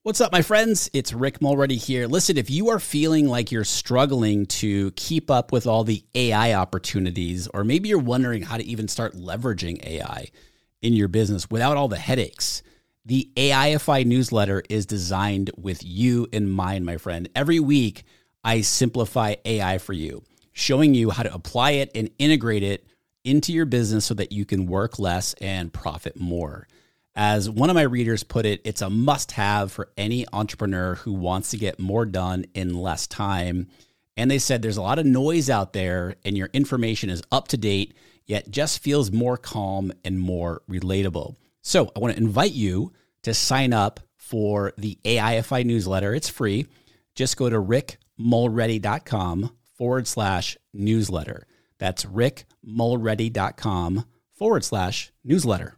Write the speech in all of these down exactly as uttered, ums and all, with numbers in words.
What's up, my friends? It's Rick Mulready here. Listen, if you are feeling like you're struggling to keep up with all the A I opportunities, or maybe you're wondering how to even start leveraging A I in your business without all the headaches, the A I F I newsletter is designed with you in mind, my friend. Every week, I simplify A I for you, showing you how to apply it and integrate it into your business so that you can work less and profit more. As one of my readers put it, it's a must-have for any entrepreneur who wants to get more done in less time. And they said there's a lot of noise out there and your information is up to date, yet just feels more calm and more relatable. So I want to invite you to sign up for the A I F I newsletter. It's free. Just go to rickmulready.com forward slash newsletter. That's rickmulready.com forward slash newsletter.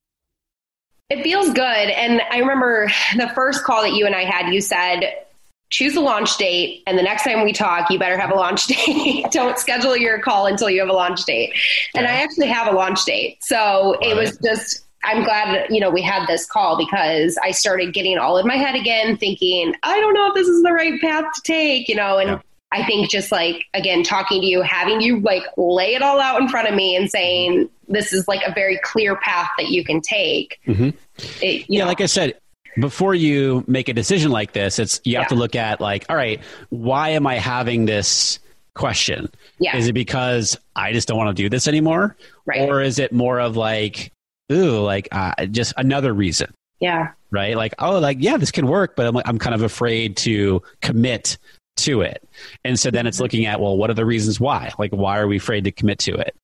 It feels good. And I remember the first call that you and I had, you said, choose a launch date. And the next time we talk, you better have a launch date. Don't schedule your call until you have a launch date. And I actually have a launch date. So it was just, I'm glad, you know, we had this call because I started getting all in my head again, thinking, I don't know if this is the right path to take, you know, and yeah. I think just like, again, talking to you, having you like lay it all out in front of me and saying, this is like a very clear path that you can take. Mm-hmm. It, yeah, know. like I said, before you make a decision like this, it's you have yeah. to look at like, all right, why am I having this question? Yeah. Is it because I just don't want to do this anymore? Right. Or is it more of like, ooh, like uh, just another reason? Yeah. Right. Like, oh, like, yeah, this can work, but I'm, I'm kind of afraid to commit to it. And so then it's looking at, well, what are the reasons why? Like, why are we afraid to commit to it?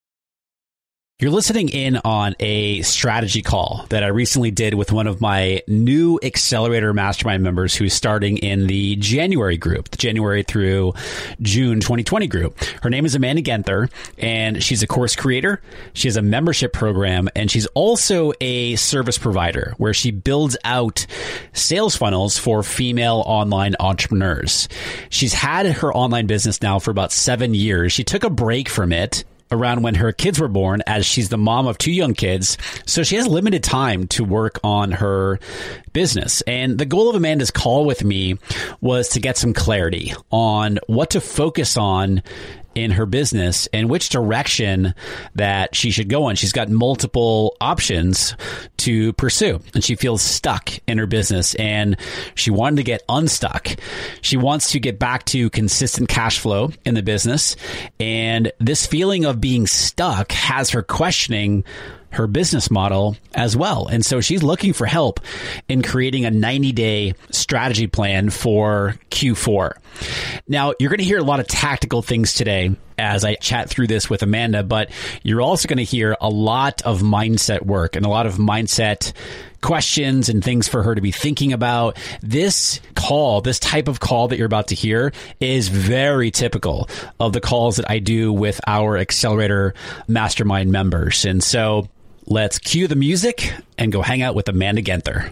You're listening in on a strategy call that I recently did with one of my new Accelerator Mastermind members who's starting in the January group, the January through June twenty twenty group. Her name is Amanda Genther, and she's a course creator. She has a membership program, and she's also a service provider where she builds out sales funnels for female online entrepreneurs. She's had her online business now for about seven years. She took a break from it around when her kids were born, as she's the mom of two young kids. So she has limited time to work on her business. And the goal of Amanda's call with me was to get some clarity on what to focus on in her business and which direction that she should go in. She's got multiple options to pursue, and she feels stuck in her business, and she wanted to get unstuck. She wants to get back to consistent cash flow in the business, and this feeling of being stuck has her questioning her business model as well. And so she's looking for help in creating a ninety day strategy plan for Q four. Now, you're going to hear a lot of tactical things today as I chat through this with Amanda, but you're also going to hear a lot of mindset work and a lot of mindset questions and things for her to be thinking about. This call, this type of call that you're about to hear is very typical of the calls that I do with our Accelerator Mastermind members. And so let's cue the music and go hang out with Amanda Genther.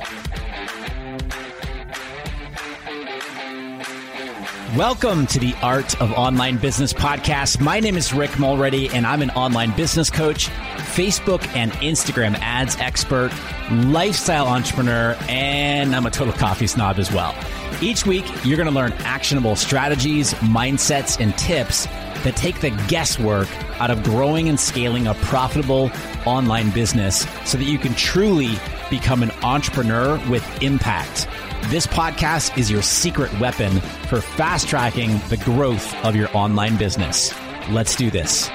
Welcome to the Art of Online Business podcast. My name is Rick Mulready, and I'm an online business coach, Facebook and Instagram ads expert, lifestyle entrepreneur, and I'm a total coffee snob as well. Each week, you're going to learn actionable strategies, mindsets, and tips that take the guesswork out of growing and scaling a profitable online business so that you can truly become an entrepreneur with impact. This podcast is your secret weapon for fast-tracking the growth of your online business. Let's do this.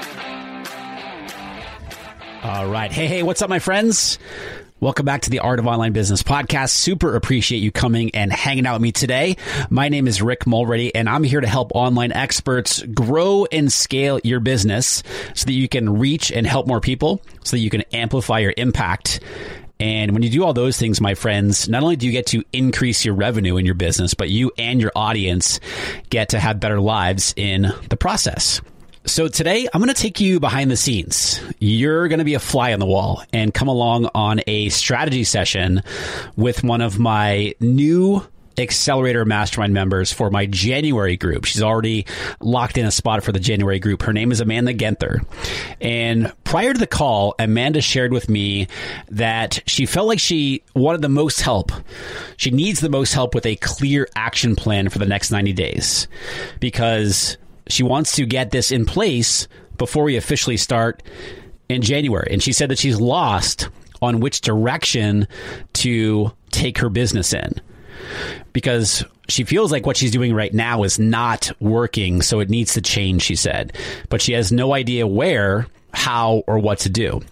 All right. Hey, hey, what's up, my friends? Welcome back to the Art of Online Business podcast. Super appreciate you coming and hanging out with me today. My name is Rick Mulready, and I'm here to help online experts grow and scale your business so that you can reach and help more people, so that you can amplify your impact. And when you do all those things, my friends, not only do you get to increase your revenue in your business, but you and your audience get to have better lives in the process. So today, I'm going to take you behind the scenes. You're going to be a fly on the wall and come along on a strategy session with one of my new Accelerator Mastermind members for my January group. She's already locked in a spot for the January group. Her name is Amanda Genther. And prior to the call, Amanda shared with me that she felt like she wanted the most help. She needs the most help with a clear action plan for the next ninety days because she wants to get this in place before we officially start in January. And she said that she's lost on which direction to take her business in, because she feels like what she's doing right now is not working, so it needs to change, she said. But she has no idea where, how, or what to do.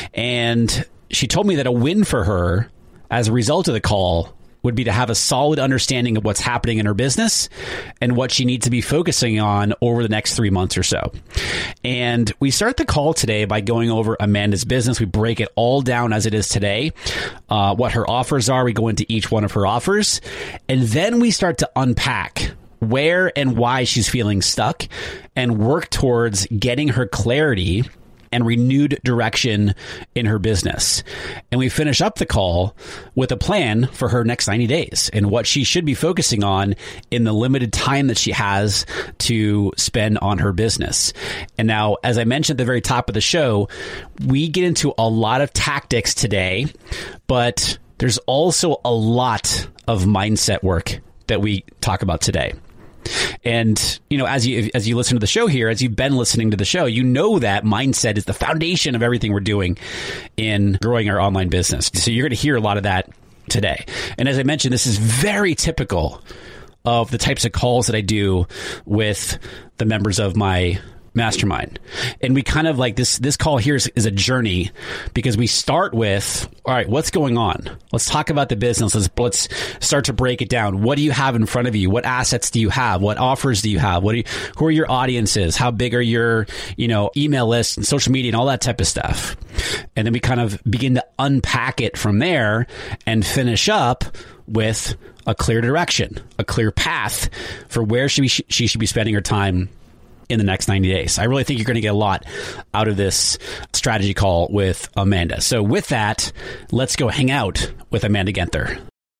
And she told me that a win for her as a result of the call would be to have a solid understanding of what's happening in her business and what she needs to be focusing on over the next three months or so. And we start the call today by going over Amanda's business. We break it all down as it is today, uh, what her offers are. We go into each one of her offers, and then we start to unpack where and why she's feeling stuck and work towards getting her clarity and renewed direction in her business. And we finish up the call with a plan for her next ninety days and what she should be focusing on in the limited time that she has to spend on her business. And now, as I mentioned at the very top of the show, we get into a lot of tactics today, but there's also a lot of mindset work that we talk about today. And, you know, as you as you listen to the show here, as you've been listening to the show, you know that mindset is the foundation of everything we're doing in growing our online business. So you're going to hear a lot of that today. And as I mentioned, this is very typical of the types of calls that I do with the members of my mastermind. And we kind of like this, this call here is, is a journey, because we start with, all right, what's going on? Let's talk about the business. Let's, let's start to break it down. What do you have in front of you? What assets do you have? What offers do you have? What do you, who are your audiences? How big are your, you know, email lists and social media and all that type of stuff? And then we kind of begin to unpack it from there and finish up with a clear direction, a clear path for where she, she should be spending her time in the next ninety days. I really think you're going to get a lot out of this strategy call with Amanda. So with that, let's go hang out with Amanda Genther.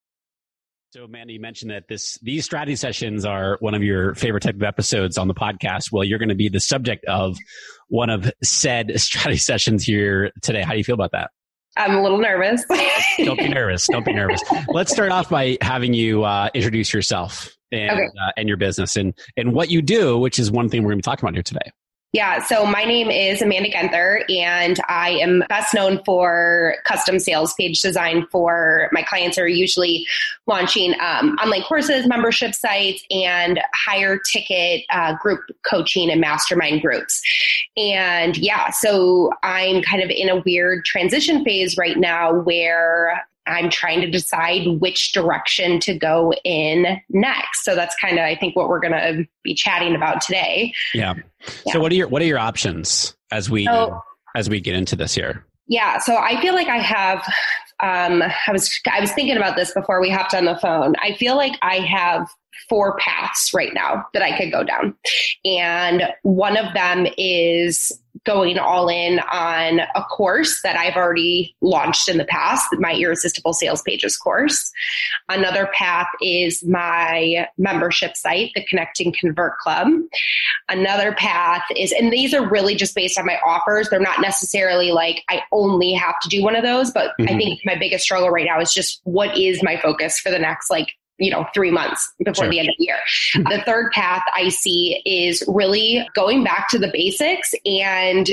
So Amanda, you mentioned that this these strategy sessions are one of your favorite type of episodes on the podcast. Well, you're going to be the subject of one of said strategy sessions here today. How do you feel about that? I'm a little nervous. Don't be nervous. Don't be nervous. Let's start off by having you uh, introduce yourself and okay. uh, and your business and, and what you do, which is one thing we're going to be talking about here today. Yeah. So my name is Amanda Genther, and I am best known for custom sales page design for my clients who are usually launching um, online courses, membership sites, and higher ticket uh, group coaching and mastermind groups. And yeah, so I'm kind of in a weird transition phase right now where I'm trying to decide which direction to go in next. So that's kind of, I think, what we're going to be chatting about today. Yeah. yeah. So what are your, what are your options as we, so, as we get into this here? Yeah. So I feel like I have, um, I was, I was thinking about this before we hopped on the phone. I feel like I have four paths right now that I could go down. And one of them is going all in on a course that I've already launched in the past, my Irresistible Sales Pages course. Another path is my membership site, the Connect and Convert Club. Another path is, and these are really just based on my offers. They're not necessarily like I only have to do one of those, but mm-hmm. I think my biggest struggle right now is just what is my focus for the next like you know, three months before sure. the end of the year. The third path I see is really going back to the basics and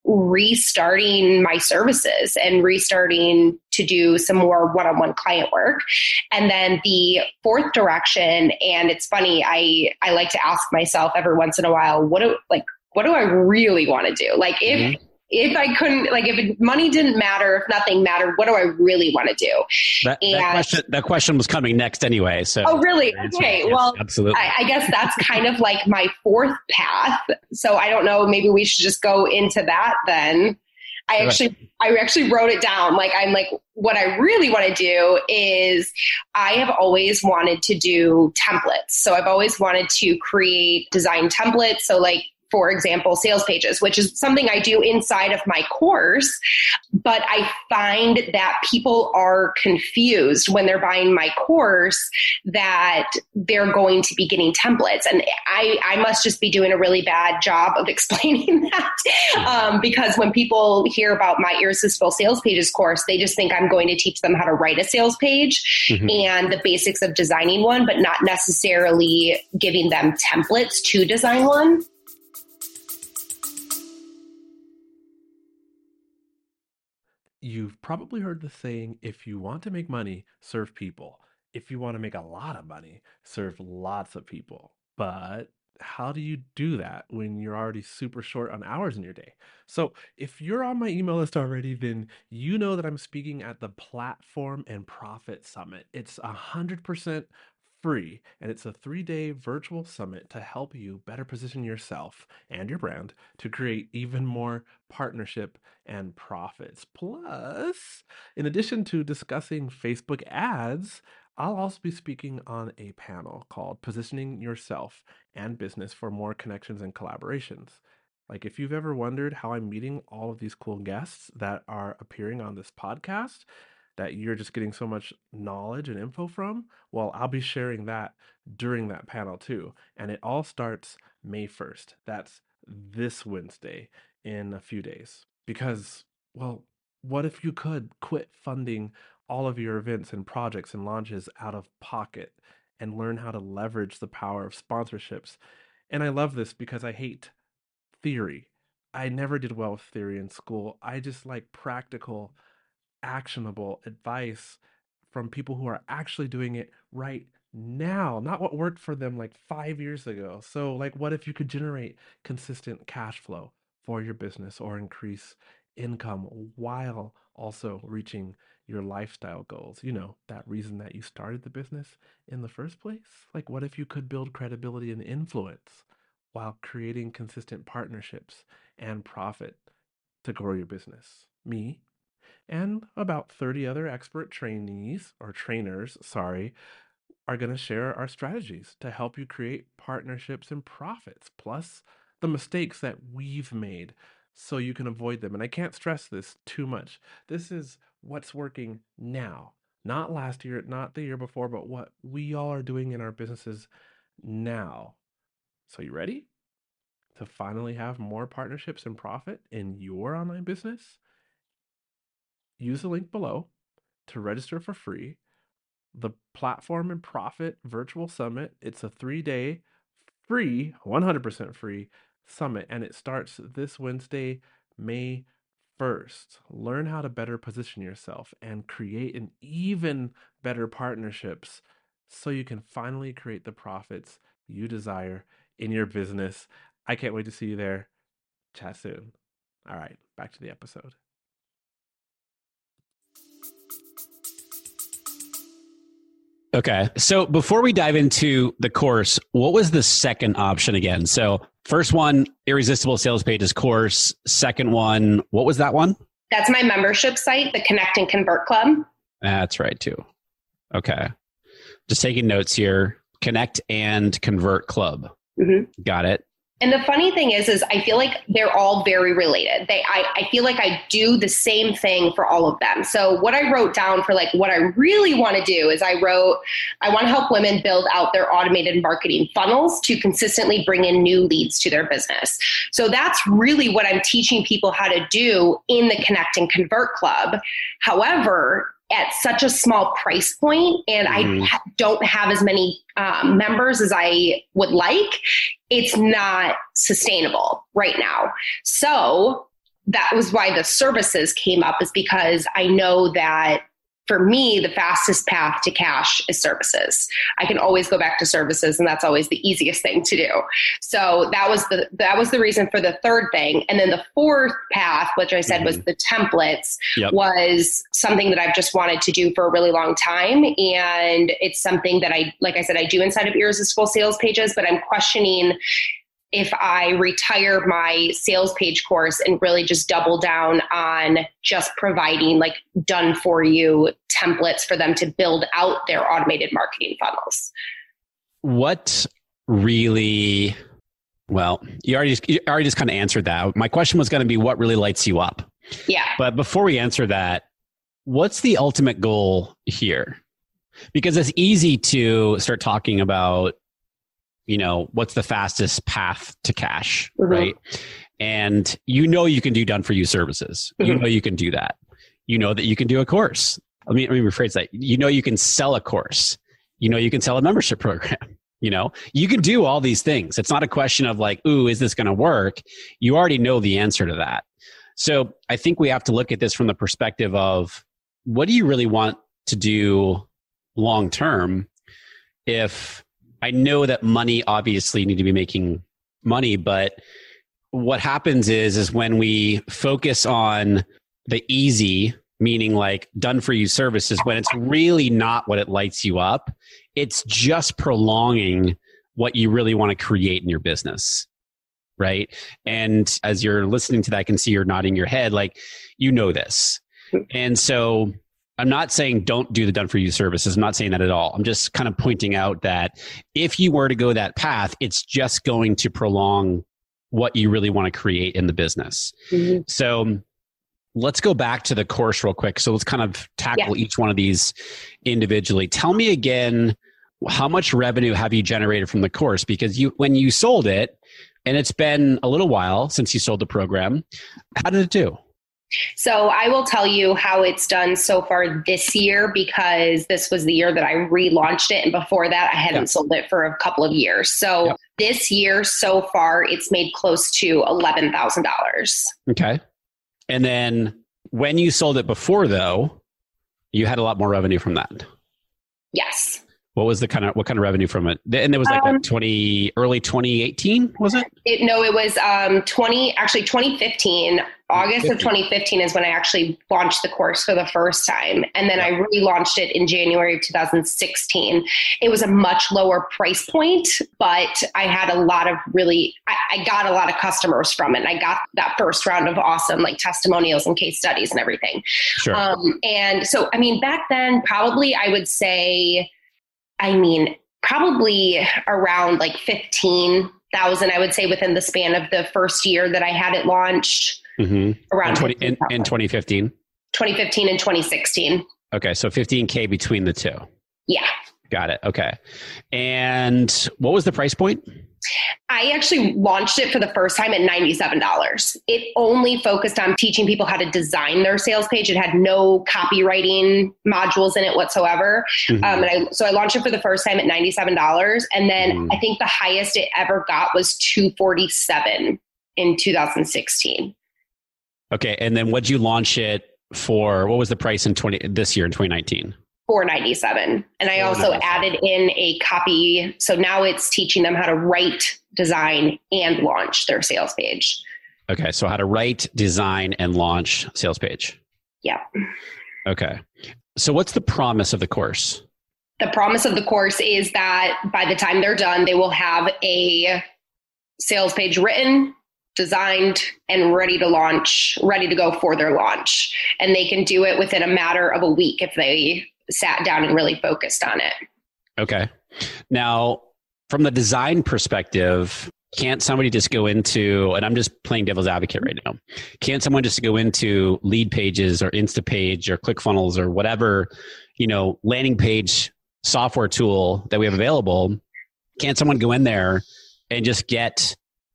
restarting my services and restarting to do some more one-on-one client work. And then the fourth direction, and it's funny, I, I like to ask myself every once in a while, what do, like, what do I really want to do? Like if, mm-hmm. if I couldn't, like if money didn't matter, if nothing mattered, what do I really want to do? That, and, that, question, that question was coming next anyway. So oh, really? Okay. Yes, well, absolutely. I, I guess that's kind of like my fourth path. So I don't know, maybe we should just go into that then. I actually, I actually wrote it down. Like, I'm like, what I really want to do is I have always wanted to do templates. So I've always wanted to create design templates. So like, for example, sales pages, which is something I do inside of my course. But I find that people are confused when they're buying my course that they're going to be getting templates. And I, I must just be doing a really bad job of explaining that. Um, because when people hear about my Irresistible Sales Pages course, they just think I'm going to teach them how to write a sales page mm-hmm. and the basics of designing one, but not necessarily giving them templates to design one. You've probably heard the saying, if you want to make money, serve people. If you want to make a lot of money, serve lots of people. But how do you do that when you're already super short on hours in your day? So if you're on my email list already, then you know that I'm speaking at the Platform and Profit Summit. It's one hundred percent free, and it's a three-day virtual summit to help you better position yourself and your brand to create even more partnership and profits. Plus, in addition to discussing Facebook ads, I'll also be speaking on a panel called Positioning Yourself and Business for More Connections and Collaborations. Like, if you've ever wondered how I'm meeting all of these cool guests that are appearing on this podcast, that you're just getting so much knowledge and info from, well, I'll be sharing that during that panel too. And it all starts May first. That's this Wednesday in a few days. Because, well, what if you could quit funding all of your events and projects and launches out of pocket and learn how to leverage the power of sponsorships? And I love this because I hate theory. I never did well with theory in school. I just like practical, actionable advice from people who are actually doing it right now, not what worked for them like five years ago. So like, what if you could generate consistent cash flow for your business or increase income while also reaching your lifestyle goals? You know, that reason that you started the business in the first place. Like, what if you could build credibility and influence while creating consistent partnerships and profit to grow your business? Me and about thirty other expert trainees or trainers, sorry, are going to share our strategies to help you create partnerships and profits, plus the mistakes that we've made so you can avoid them. And I can't stress this too much. This is what's working now, not last year, not the year before, but what we all are doing in our businesses now. So you ready to finally have more partnerships and profit in your online business? Use the link below to register for free. The Platform and Profit Virtual Summit. It's a three-day free, one hundred percent free summit, and it starts this Wednesday, May first. Learn how to better position yourself and create an even better partnerships so you can finally create the profits you desire in your business. I can't wait to see you there. Chat soon. All right, back to the episode. Okay. So before we dive into the course, what was the second option again? So first one, Irresistible Sales Pages course. Second one, what was that one? That's my membership site, the Connect and Convert Club. That's right too. Okay. Just taking notes here. Connect and Convert Club. Mm-hmm. Got it. And the funny thing is, is I feel like they're all very related. They, I, I feel like I do the same thing for all of them. So what I wrote down for like what I really want to do is I wrote, I want to help women build out their automated marketing funnels to consistently bring in new leads to their business. So that's really what I'm teaching people how to do in the Connect and Convert Club. However, at such a small price point, and mm-hmm. I ha- don't have as many um, members as I would like, it's not sustainable right now. So that was why the services came up, is because I know that for me, the fastest path to cash is services. I can always go back to services, and that's always the easiest thing to do. So that was the that was the reason for the third thing. And then the fourth path, which I said mm-hmm. was the templates, yep. was something that I've just wanted to do for a really long time. And it's something that I, like I said, I do inside of Irresistible Sales Pages, but I'm questioning if I retire my sales page course and really just double down on just providing like done for you templates for them to build out their automated marketing funnels. What really Well, you already just, you already just kind of answered that. My question was going to be what really lights you up? Yeah. But before we answer that, what's the ultimate goal here? Because it's easy to start talking about, you know, what's the fastest path to cash, mm-hmm. right? And you know you can do done for you services. Mm-hmm. You know you can do that. You know that you can do a course. Let me, let me rephrase that. You know you can sell a course. You know you can sell a membership program. You know, you can do all these things. It's not a question of like, ooh, is this going to work? You already know the answer to that. So I think we have to look at this from the perspective of what do you really want to do long term? If I know that money, obviously you need to be making money, but what happens is, is when we focus on the easy, meaning like done for you services, when it's really not what it lights you up, it's just prolonging what you really want to create in your business. Right. And as you're listening to that, I can see you're nodding your head, like, you know this. And so I'm not saying don't do the done for you services. I'm not saying that at all. I'm just kind of pointing out that if you were to go that path, it's just going to prolong what you really want to create in the business. Mm-hmm. So let's go back to the course real quick. So let's kind of tackle yeah. each one of these individually. Tell me again, how much revenue have you generated from the course? Because you, when you sold it, and it's been a little while since you sold the program, how did it do? So I will tell you how it's done so far this year, because this was the year that I relaunched it. And before that, I hadn't yep. sold it for a couple of years. So yep. this year so far, it's made close to eleven thousand dollars. Okay. And then when you sold it before, though, you had a lot more revenue from that. Yes. What was the kind of, what kind of revenue from it? And it was like um, what, twenty, early twenty eighteen, was it? it no, it was um, twenty, actually twenty fifteen. August of twenty fifteen is when I actually launched the course for the first time. And then I relaunched it in January of two thousand sixteen. It was a much lower price point, but I had a lot of really, I, I got a lot of customers from it. And I got that first round of awesome like testimonials and case studies and everything. Sure. Um, and so, I mean, back then, probably I would say, I mean, probably around like fifteen thousand, I would say, within the span of the first year that I had it launched. Mm-hmm. Around in, twenty, in, in twenty fifteen? twenty fifteen and twenty sixteen. Okay, so fifteen K between the two. Yeah. Got it. Okay. And what was the price point? I actually launched it for the first time at ninety-seven dollars. It only focused on teaching people how to design their sales page. It had no copywriting modules in it whatsoever. Mm-hmm. Um, and I, so I launched it for the first time at ninety-seven dollars. And then mm-hmm. I think the highest it ever got was two hundred forty-seven dollars in two thousand sixteen. Okay. And then what'd you launch it for? What was the price in twenty this year in twenty nineteen? four ninety-seven. And I also added in a copy. So now it's teaching them how to write, design, and launch their sales page. Okay. So how to write, design, and launch sales page. Yeah. Okay. So what's the promise of the course? The promise of the course is that by the time they're done, they will have a sales page written, designed, and ready to launch, ready to go for their launch. And they can do it within a matter of a week if they sat down and really focused on it. Okay. Now, from the design perspective, can't somebody just go into, and I'm just playing devil's advocate right now, can't someone just go into Leadpages or Instapage or ClickFunnels or whatever, you know, landing page software tool that we have available? Can't someone go in there and just get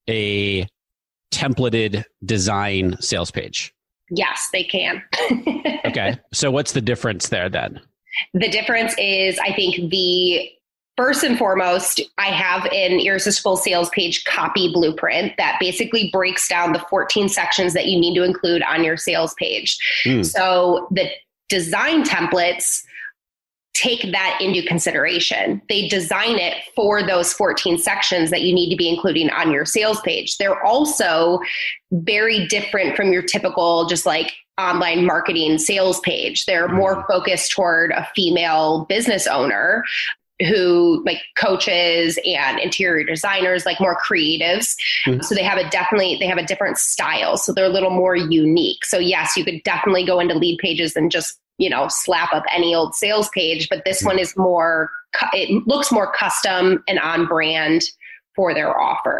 a templated design sales page? Yes, they can. Okay. So what's the difference there then? The difference is, I think the first and foremost, I have an Irresistible Sales Page copy blueprint that basically breaks down the fourteen sections that you need to include on your sales page. Mm. So the design templates take that into consideration. They design it for those fourteen sections that you need to be including on your sales page. They're also very different from your typical just like online marketing sales page. They're more focused toward a female business owner who like coaches and interior designers, like more creatives. Mm-hmm. So they have a definitely, they have a different style. So they're a little more unique. So yes, you could definitely go into Leadpages and just, you know, slap up any old sales page, but this mm-hmm. one is more, it looks more custom and on brand for their offer.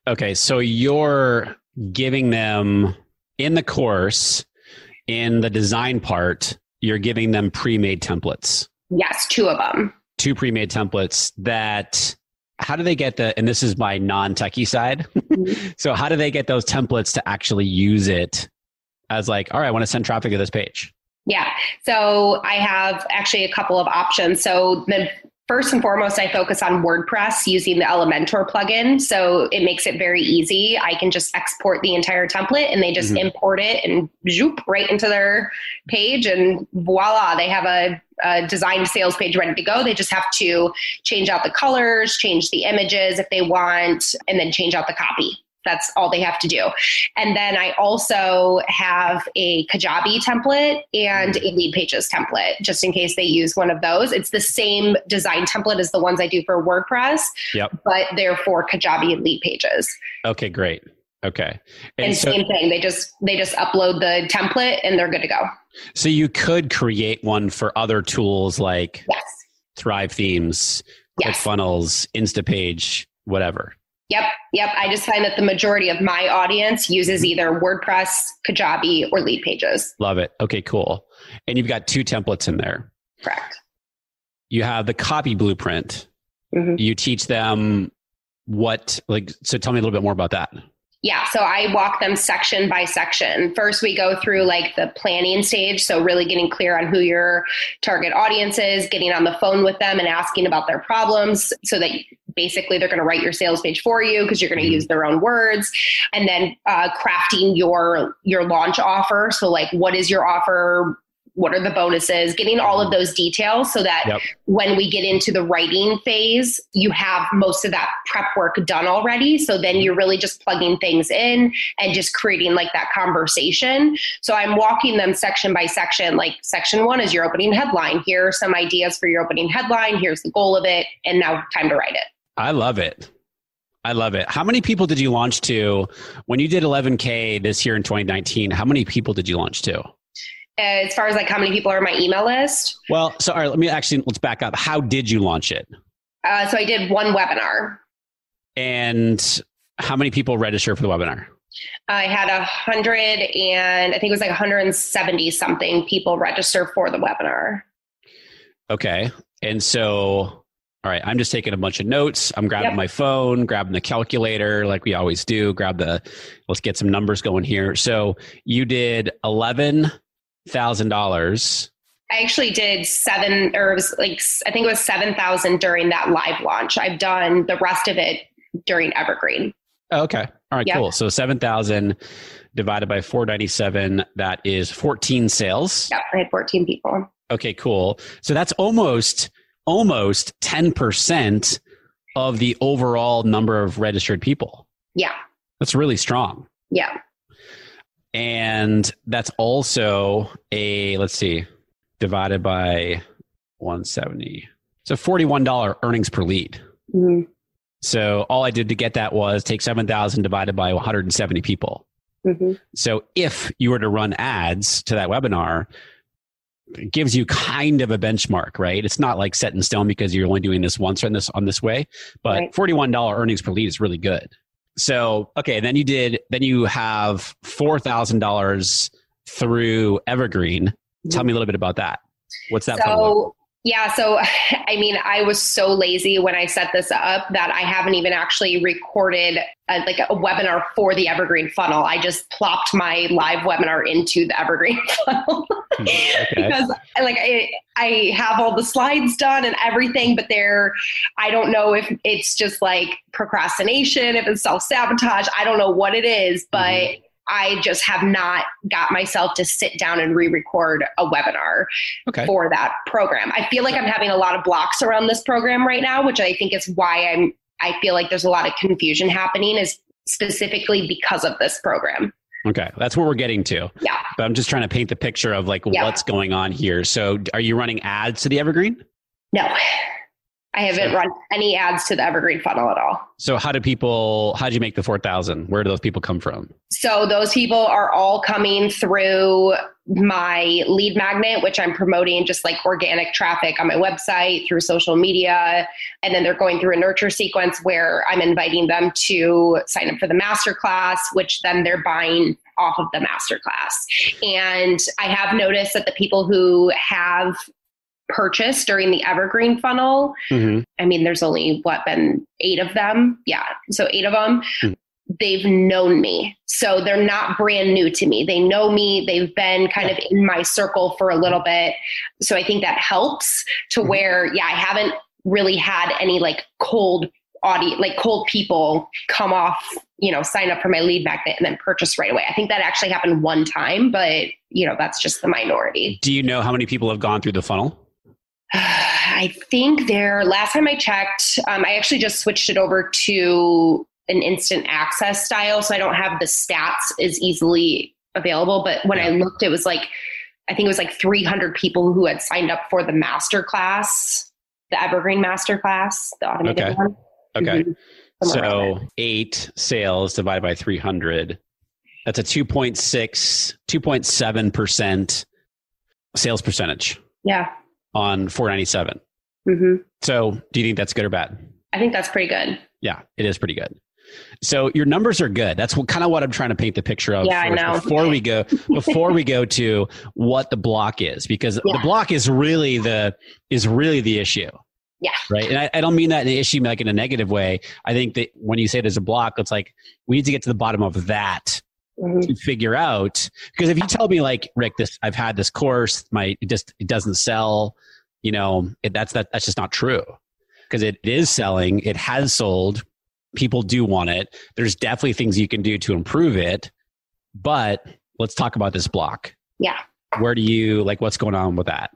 Okay. So you're giving them in the course, in the design part, you're giving them pre-made templates. Yes, two of them. Two pre-made templates that, how do they get the, and this is my non-techie side. Mm-hmm. So how do they get those templates to actually use it as like, all right, I want to send traffic to this page? Yeah. So I have actually a couple of options. So the first and foremost, I focus on WordPress using the Elementor plugin. So it makes it very easy. I can just export the entire template and they just mm-hmm. import it and zoop right into their page. And voila, they have a, a designed sales page ready to go. They just have to change out the colors, change the images if they want, and then change out the copy. That's all they have to do. And then I also have a Kajabi template and a Lead Pages template, just in case they use one of those. It's the same design template as the ones I do for WordPress, yep. but they're for Kajabi and Lead Pages. Okay, great. Okay. And, and so, same thing. They just they just upload the template and they're good to go. So you could create one for other tools like yes. Thrive Themes, yes. ClickFunnels, Instapage, whatever. Yep. Yep. I just find that the majority of my audience uses either WordPress, Kajabi, or Lead Pages. Love it. Okay, cool. And you've got two templates in there. Correct. You have the copy blueprint. Mm-hmm. You teach them what, like, so tell me a little bit more about that. Yeah. So I walk them section by section. First, we go through like the planning stage. So really getting clear on who your target audience is, getting on the phone with them and asking about their problems so that basically they're going to write your sales page for you because you're going to use their own words. And then uh, crafting your, your launch offer. So like, what is your offer? What are the bonuses? Getting all of those details so that yep. when we get into the writing phase, you have most of that prep work done already. So then you're really just plugging things in and just creating like that conversation. So I'm walking them section by section. Like section one is your opening headline. Here are some ideas for your opening headline. Here's the goal of it. And now time to write it. I love it. I love it. How many people did you launch to when you did eleven K this year in twenty nineteen? How many people did you launch to? As far as like how many people are on my email list? Well, so all right, let me actually, let's back up. How did you launch it? Uh, so I did one webinar. And how many people registered for the webinar? I had a hundred and I think it was like one hundred seventy something people register for the webinar. Okay. And so, all right, I'm just taking a bunch of notes. I'm grabbing yep. my phone, grabbing the calculator like we always do, grab the, let's get some numbers going here. So you did eleven thousand dollars. I actually did seven, or it was like, I think it was seven thousand during that live launch. I've done the rest of it during Evergreen. Oh, okay. All right, yep. cool. So seven thousand divided by four ninety-seven, that is fourteen sales. Yeah, I had fourteen people. Okay, cool. So that's almost, almost ten percent of the overall number of registered people. Yeah. That's really strong. Yeah. And that's also a, let's see, divided by one hundred seventy. So forty-one dollars earnings per lead. Mm-hmm. So all I did to get that was take seven thousand divided by one hundred seventy people. Mm-hmm. So if you were to run ads to that webinar, it gives you kind of a benchmark, right? It's not like set in stone because you're only doing this once on this, on this way, but right. forty-one dollars earnings per lead is really good. So, okay. Then you did, then you have four thousand dollars through Evergreen. Mm-hmm. Tell me a little bit about that. What's that? So, yeah. So, I mean, I was so lazy when I set this up that I haven't even actually recorded a, like a webinar for the Evergreen funnel. I just plopped my live webinar into the Evergreen funnel okay. because like I, I have all the slides done and everything, but they're, I don't know if it's just like procrastination, if it's self-sabotage, I don't know what it is, but mm-hmm. I just have not got myself to sit down and re-record a webinar okay. for that program. I feel like I'm having a lot of blocks around this program right now, which I think is why I'm, I feel like there's a lot of confusion happening is specifically because of this program. Okay. That's what we're getting to. Yeah. But I'm just trying to paint the picture of like yeah. what's going on here. So are you running ads to the Evergreen? No. I haven't so, run any ads to the Evergreen funnel at all. So how do people, how did you make the four thousand? Where do those people come from? So those people are all coming through my lead magnet, which I'm promoting just like organic traffic on my website through social media. And then they're going through a nurture sequence where I'm inviting them to sign up for the masterclass, which then they're buying off of the masterclass. And I have noticed that the people who have purchased during the evergreen funnel, mm-hmm. I mean, there's only what been eight of them. Yeah. So eight of them. Mm-hmm. They've known me. So they're not brand new to me. They know me. They've been kind of in my circle for a little bit. So I think that helps to mm-hmm. where, yeah, I haven't really had any like cold audience, like cold people come off, you know, sign up for my lead magnet and then purchase right away. I think that actually happened one time, but you know, that's just the minority. Do you know how many people have gone through the funnel? I think there, last time I checked, um, I actually just switched it over to an instant access style. So I don't have the stats as easily available. But when yeah. I looked, it was like, I think it was like three hundred people who had signed up for the masterclass, the Evergreen Masterclass, the automated okay. one. Okay. Mm-hmm. So eight sales divided by three hundred. That's a two point six, two point seven percent sales percentage. Yeah. On four ninety-seven. Mm-hmm. So do you think that's good or bad? I think that's pretty good. Yeah, it is pretty good. So your numbers are good. That's what, kind of what I'm trying to paint the picture of. Yeah, I know. Before we go, before we go to what the block is, because yeah. the block is really the is really the issue. Yeah. Right. And I, I don't mean that in an issue like in a negative way. I think that when you say there's a block, it's like we need to get to the bottom of that mm-hmm. to figure out. Because if you tell me like, Rick, this I've had this course, my it just it doesn't sell. You know, it, that's that that's just not true. Because it is selling. It has sold. People do want it. There's definitely things you can do to improve it. But let's talk about this block. Yeah. Where do you, like, what's going on with that?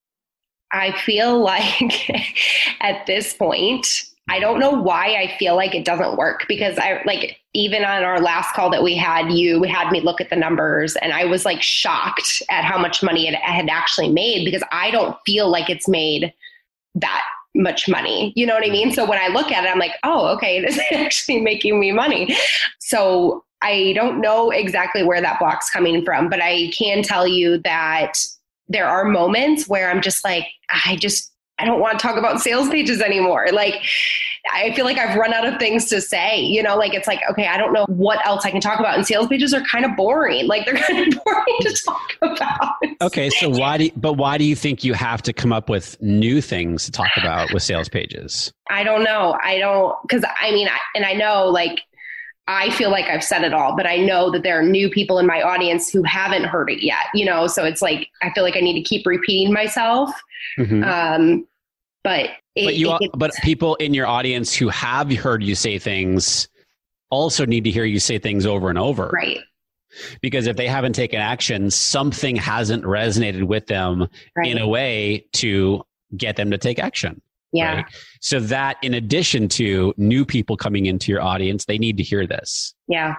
I feel like at this point, I don't know why I feel like it doesn't work, because I like, even on our last call that we had, you had me look at the numbers and I was like shocked at how much money it had actually made, because I don't feel like it's made that much money. You know what I mean? So when I look at it, I'm like, oh, okay, it is actually making me money. So I don't know exactly where that block's coming from, but I can tell you that there are moments where I'm just like, I just, I don't want to talk about sales pages anymore. Like, I feel like I've run out of things to say, you know, like, it's like, okay, I don't know what else I can talk about. And sales pages are kind of boring. Like, they're kind of boring to talk about. Okay. So why do you, but why do you think you have to come up with new things to talk about with sales pages? I don't know. I don't, cause I mean, I, and I know like, I feel like I've said it all, but I know that there are new people in my audience who haven't heard it yet, you know? So it's like, I feel like I need to keep repeating myself. Mm-hmm. Um, but it, but, you, it, but people in your audience who have heard you say things also need to hear you say things over and over. Right. Because if they haven't taken action, something hasn't resonated with them right. in a way to get them to take action. Yeah. Right? So that in addition to new people coming into your audience, they need to hear this. Yeah.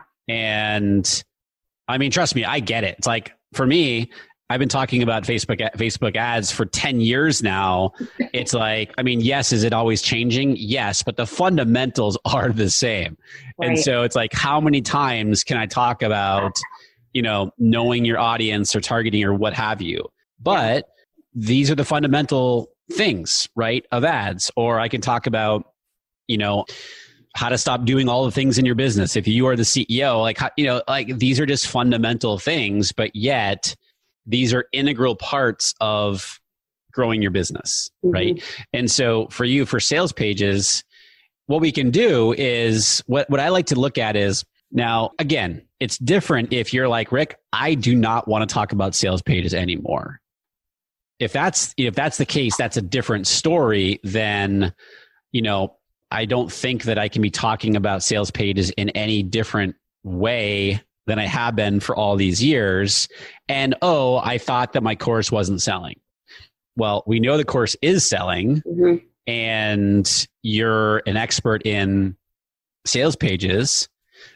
And I mean, trust me, I get it. It's like, for me, I've been talking about Facebook Facebook ads for ten years now. It's like, I mean, yes, is it always changing? Yes, but the fundamentals are the same. Right. And so it's like, how many times can I talk about, you know, knowing your audience or targeting or what have you? But yeah. these are the fundamental things, right, of ads. Or I can talk about, you know, how to stop doing all the things in your business. If you are the C E O, like, you know, like these are just fundamental things, but yet these are integral parts of growing your business, mm-hmm. right? And so for you, for sales pages, what we can do is what, what I like to look at is, now, again, it's different if you're like, Rick, I do not want to talk about sales pages anymore. If that's, if that's the case, that's a different story than, you know, I don't think that I can be talking about sales pages in any different way than I have been for all these years. And, oh, I thought that my course wasn't selling. Well, we know the course is selling, mm-hmm. and you're an expert in sales pages.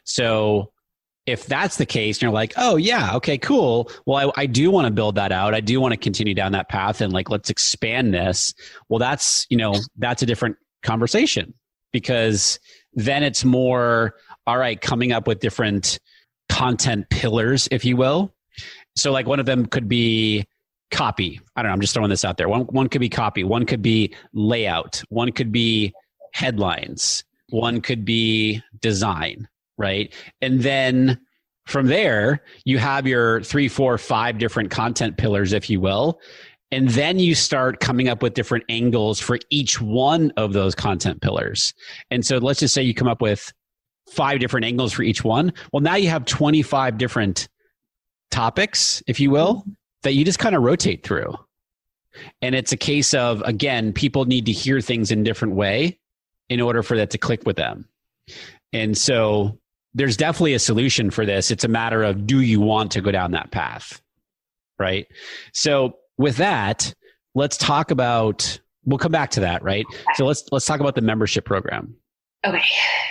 So if that's the case, and you're like, oh yeah, okay, cool. Well, I, I do want to build that out. I do want to continue down that path and like, let's expand this. Well, that's, you know, that's a different conversation, because then it's more, all right, coming up with different content pillars, if you will. So like one of them could be copy. I don't know. I'm just throwing this out there. One, one could be copy. One could be layout. One could be headlines. One could be design, right? And then from there, you have your three, four, five different content pillars, if you will. And then you start coming up with different angles for each one of those content pillars. And so let's just say you come up with five different angles for each one. Well, now you have twenty-five different topics, if you will, that you just kind of rotate through. And it's a case of, again, people need to hear things in a different way in order for that to click with them. And so there's definitely a solution for this. It's a matter of, do you want to go down that path? Right? So with that, let's talk about, we'll come back to that, right? So let's, let's talk about the membership program. Okay.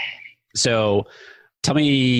So tell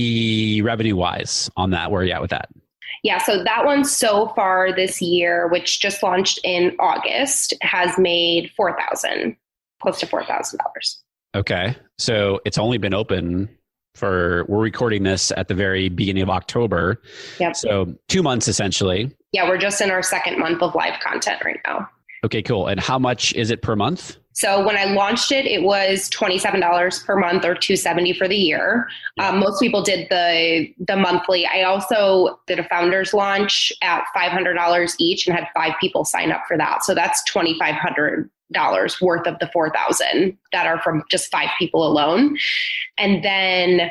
me revenue wise on that, where are you at with that? Yeah, so that one so far this year, which just launched in August, has made four thousand dollars, close to four thousand dollars. Okay. So it's only been open for, we're recording this at the very beginning of October. Yep. So two months essentially. Yeah, we're just in our second month of live content right now. Okay, cool. And how much is it per month? So when I launched it, it was twenty-seven dollars per month or two hundred seventy dollars for the year. Yeah. Um, most people did the the monthly. I also did a founders launch at five hundred dollars each and had five people sign up for that. So that's twenty-five hundred dollars worth of the four thousand that are from just five people alone. And then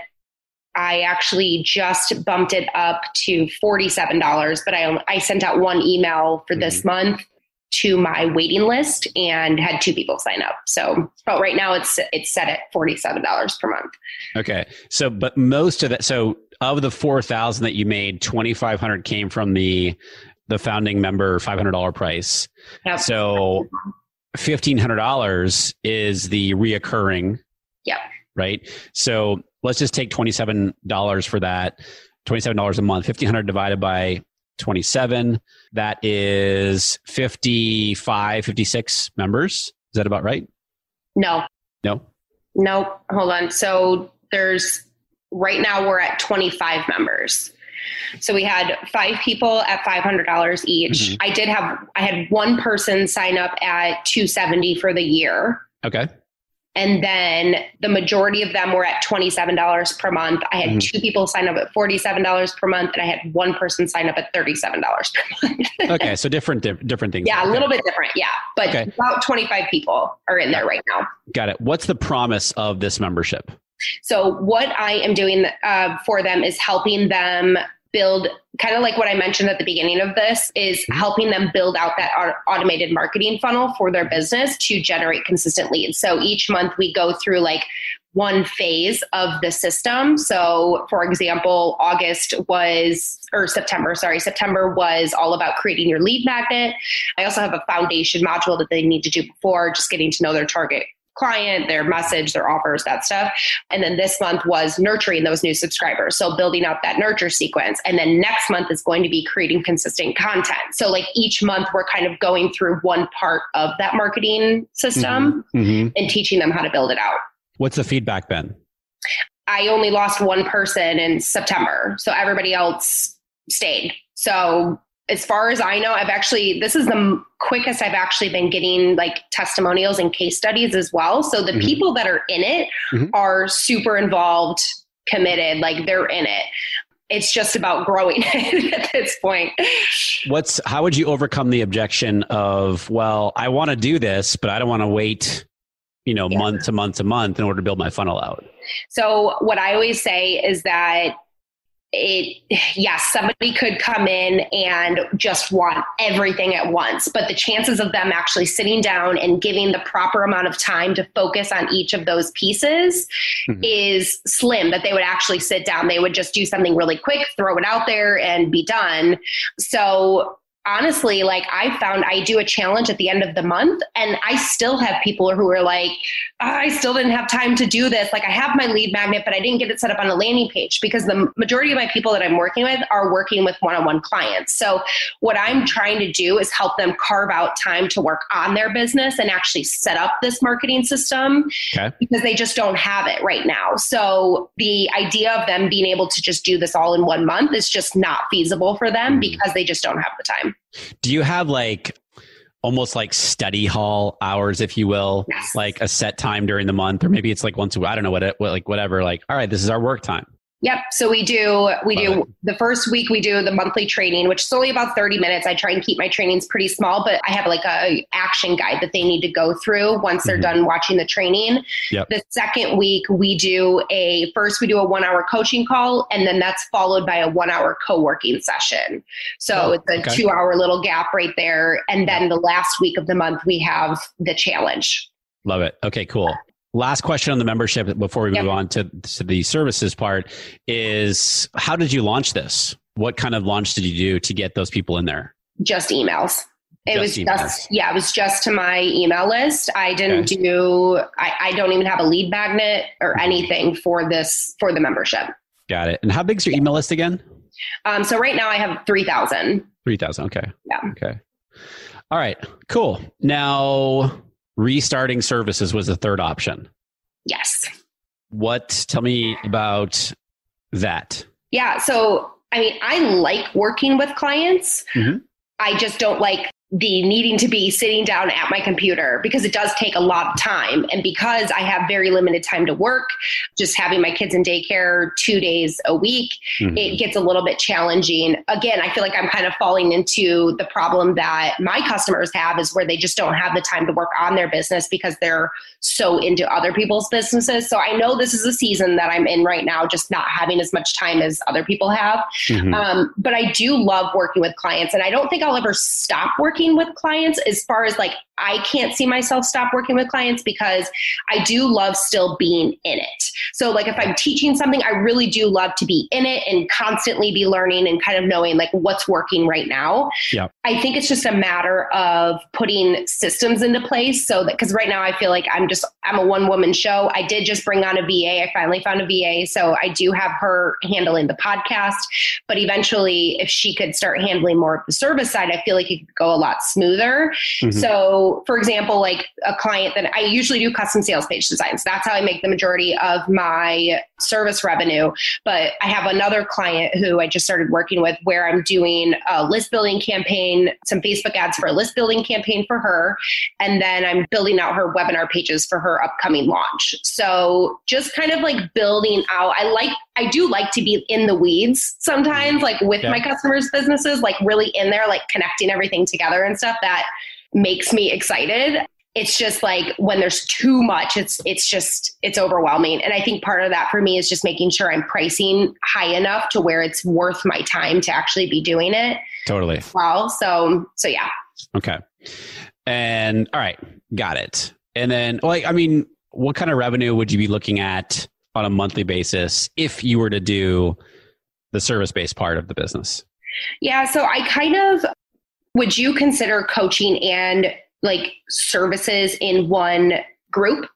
I actually just bumped it up to forty-seven dollars, but I, I sent out one email for mm-hmm. this month to my waiting list and had two people sign up. So, but right now it's it's set at forty-seven dollars per month. Okay. So, but most of that, so of the four thousand that you made, twenty-five hundred came from the the founding member five hundred dollars price. Yep. So fifteen hundred dollars is the reoccurring. Yep. Right. So let's just take twenty-seven dollars for that, twenty-seven dollars a month, fifteen hundred divided by twenty-seven. That is fifty-five, fifty-six members. Is that about right? No. No? No. Hold on. So there's, right now we're at twenty-five members. So we had five people at five hundred dollars each. Mm-hmm. I did have, I had one person sign up at two hundred seventy dollars for the year. Okay. And then the majority of them were at twenty-seven dollars per month. I had mm-hmm. two people sign up at forty-seven dollars per month, and I had one person sign up at thirty-seven dollars per month. Okay, so different di- different things. Yeah, okay. A little bit different, yeah. But okay. About twenty-five people are in there right now. Got it. What's the promise of this membership? So what I am doing uh, for them is helping them build, kind of like what I mentioned at the beginning of this, is helping them build out that automated marketing funnel for their business to generate consistent leads. So each month we go through like one phase of the system. So for example, August was, or September, sorry, September was all about creating your lead magnet. I also have a foundation module that they need to do before, just getting to know their target client, their message, their offers, that stuff. And then this month was nurturing those new subscribers. So building out that nurture sequence. And then next month is going to be creating consistent content. So like each month we're kind of going through one part of that marketing system mm-hmm. Mm-hmm. and teaching them how to build it out. What's the feedback been? I only lost one person in September. So everybody else stayed. So as far as I know, I've actually, this is the quickest I've actually been getting like testimonials and case studies as well. So the mm-hmm. people that are in it mm-hmm. are super involved, committed, like they're in it. It's just about growing it at this point. What's, how would you overcome the objection of, well, I want to do this, but I don't want to wait, you know, yeah. month to month to month in order to build my funnel out? So what I always say is that It, yes, somebody could come in and just want everything at once, but the chances of them actually sitting down and giving the proper amount of time to focus on each of those pieces mm-hmm. is slim, that they would actually sit down. They would just do something really quick, throw it out there and be done. So honestly, like I found I do a challenge at the end of the month and I still have people who are like, I still didn't have time to do this. Like I have my lead magnet, but I didn't get it set up on a landing page because the majority of my people that I'm working with are working with one-on-one clients. So what I'm trying to do is help them carve out time to work on their business and actually set up this marketing system okay. because they just don't have it right now. So the idea of them being able to just do this all in one month is just not feasible for them mm. because they just don't have the time. Do you have like almost like study hall hours, if you will, yes. like a set time during the month, or maybe it's like once a week, I don't know what, it, what like whatever, like, all right, this is our work time. Yep. So we do, we Love do it. The first week we do the monthly training, which is only about thirty minutes. I try and keep my trainings pretty small, but I have like a action guide that they need to go through once they're mm-hmm. done watching the training. Yep. The second week we do a, first we do a one hour coaching call, and then that's followed by a one hour co-working session. So oh, it's a okay. two hour little gap right there. And then the last week of the month, we have the challenge. Love it. Okay, cool. Last question on the membership before we move yep. on to, to the services part is, how did you launch this? What kind of launch did you do to get those people in there? Just emails. It just was emails. just, yeah, it was just to my email list. I didn't okay. do, I, I don't even have a lead magnet or anything for this, for the membership. Got it. And how big's your email list again? Um, so right now I have three thousand. three thousand. Okay. Yeah. Okay. All right, cool. Now, restarting services was the third option. Yes. What, tell me about that. Yeah. So, I mean, I like working with clients. Mm-hmm. I just don't like the needing to be sitting down at my computer because it does take a lot of time. And because I have very limited time to work, just having my kids in daycare two days a week, mm-hmm. it gets a little bit challenging. Again, I feel like I'm kind of falling into the problem that my customers have is where they just don't have the time to work on their business because they're so into other people's businesses. So I know this is a season that I'm in right now, just not having as much time as other people have. Mm-hmm. Um, but I do love working with clients, and I don't think I'll ever stop working with clients as far as like, I can't see myself stop working with clients because I do love still being in it. So like if I'm teaching something, I really do love to be in it and constantly be learning and kind of knowing like what's working right now. Yeah. I think it's just a matter of putting systems into place so that, because right now I feel like I'm just, I'm a one woman show. I did just bring on a V A. I finally found a V A. So I do have her handling the podcast, but eventually if she could start handling more of the service side, I feel like it could go a lot smoother. Mm-hmm. So for example, like a client that I usually do custom sales page designs. That's how I make the majority of my service revenue. But I have another client who I just started working with where I'm doing a list building campaign, some Facebook ads for a list building campaign for her. And then I'm building out her webinar pages for her upcoming launch. So just kind of like building out, I like, I do like to be in the weeds sometimes, like with yeah. my customers' businesses, like really in there, like connecting everything together and stuff that makes me excited. It's just like when there's too much, it's it's just, it's overwhelming. And I think part of that for me is just making sure I'm pricing high enough to where it's worth my time to actually be doing it. Totally. Well, so, so yeah. Okay. And all right, got it. And then like, I mean, what kind of revenue would you be looking at on a monthly basis if you were to do the service-based part of the business? Yeah. So I kind of, would you consider coaching and like services in one group?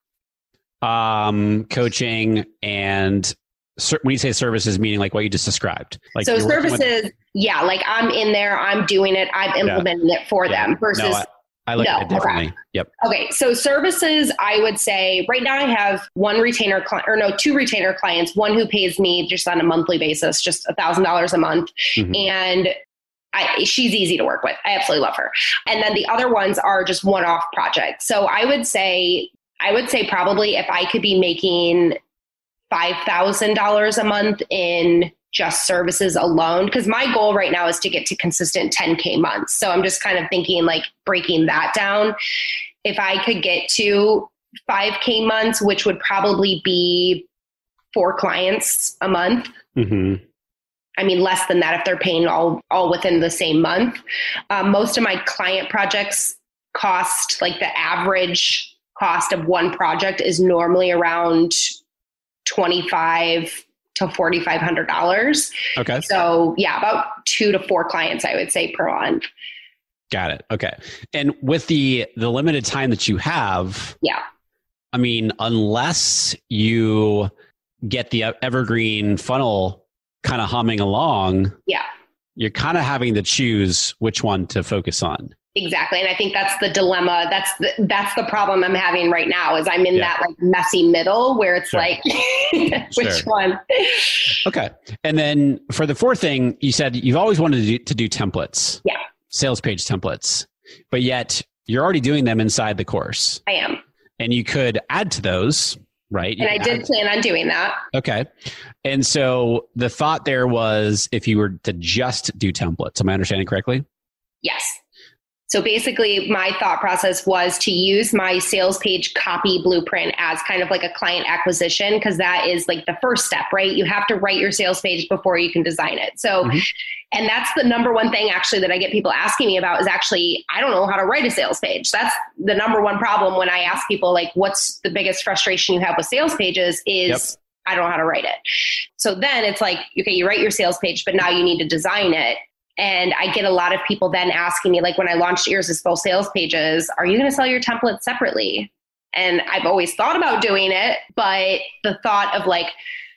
Um, coaching and when you say services, meaning like what you just described. Like so services, with- yeah, like I'm in there, I'm doing it, I'm implementing yeah. it for yeah. them versus. No, I, I look no, at it differently. Okay. Yep. Okay. So services, I would say right now I have one retainer client or no, two retainer clients, one who pays me just on a monthly basis, just a thousand dollars a month. Mm-hmm. And I, she's easy to work with. I absolutely love her. And then the other ones are just one-off projects. So I would say, I would say probably if I could be making five thousand dollars a month in just services alone, because my goal right now is to get to consistent ten K months. So I'm just kind of thinking like breaking that down. If I could get to five K months, which would probably be four clients a month. Mm-hmm. I mean, less than that if they're paying all, all within the same month. Um, most of my client projects cost, like the average cost of one project is normally around twenty-five to forty-five hundred dollars. Okay. So yeah, about two to four clients, I would say, per month. Got it. Okay. And with the the limited time that you have, yeah, I mean, unless you get the evergreen funnel kind of humming along, yeah, you're kind of having to choose which one to focus on. Exactly. And I think that's the dilemma. That's the, that's the problem I'm having right now is I'm in yeah. that like messy middle where it's sure. like, which sure. one? Okay. And then for the fourth thing, you said you've always wanted to do, to do templates. Yeah. Sales page templates, but yet you're already doing them inside the course. I am. And you could add to those, right? And I did add. plan on doing that. Okay. And so the thought there was if you were to just do templates, am I understanding correctly? Yes. So basically my thought process was to use my sales page copy blueprint as kind of like a client acquisition, because that is like the first step, right? You have to write your sales page before you can design it. So, mm-hmm. and that's the number one thing actually that I get people asking me about is actually, I don't know how to write a sales page. That's the number one problem when I ask people like, what's the biggest frustration you have with sales pages is yep. I don't know how to write it. So then it's like, okay, you write your sales page, but now you need to design it. And I get a lot of people then asking me, like when I launched Ears as full sales pages, are you going to sell your templates separately? And I've always thought about doing it, but the thought of like,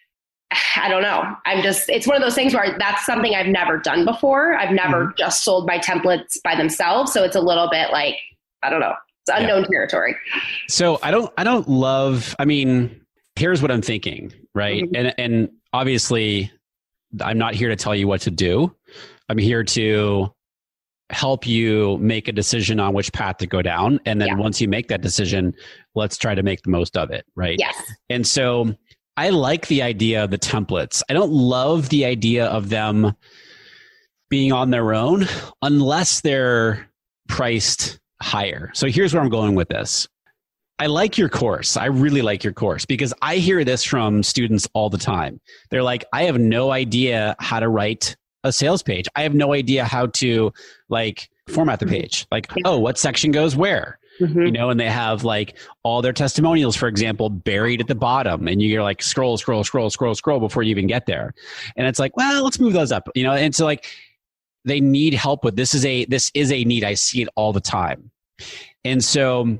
I don't know. I'm just, it's one of those things where that's something I've never done before. I've never mm-hmm. just sold my templates by themselves. So it's a little bit like, I don't know. It's unknown yeah. territory. So I don't, I don't love, I mean, here's what I'm thinking, right? Mm-hmm. And, and obviously I'm not here to tell you what to do. I'm here to help you make a decision on which path to go down. And then yeah. once you make that decision, let's try to make the most of it. Right. Yes. And so I like the idea of the templates. I don't love the idea of them being on their own unless they're priced higher. So here's where I'm going with this. I like your course. I really like your course because I hear this from students all the time. They're like, I have no idea how to write a sales page. I have no idea how to like format the page. Like, yeah. oh, what section goes where? Mm-hmm. You know, and they have like all their testimonials, for example, buried at the bottom. And you're like, scroll, scroll, scroll, scroll, scroll before you even get there. And it's like, well, let's move those up. You know, and so like they need help with this is a this is a need. I see it all the time. And so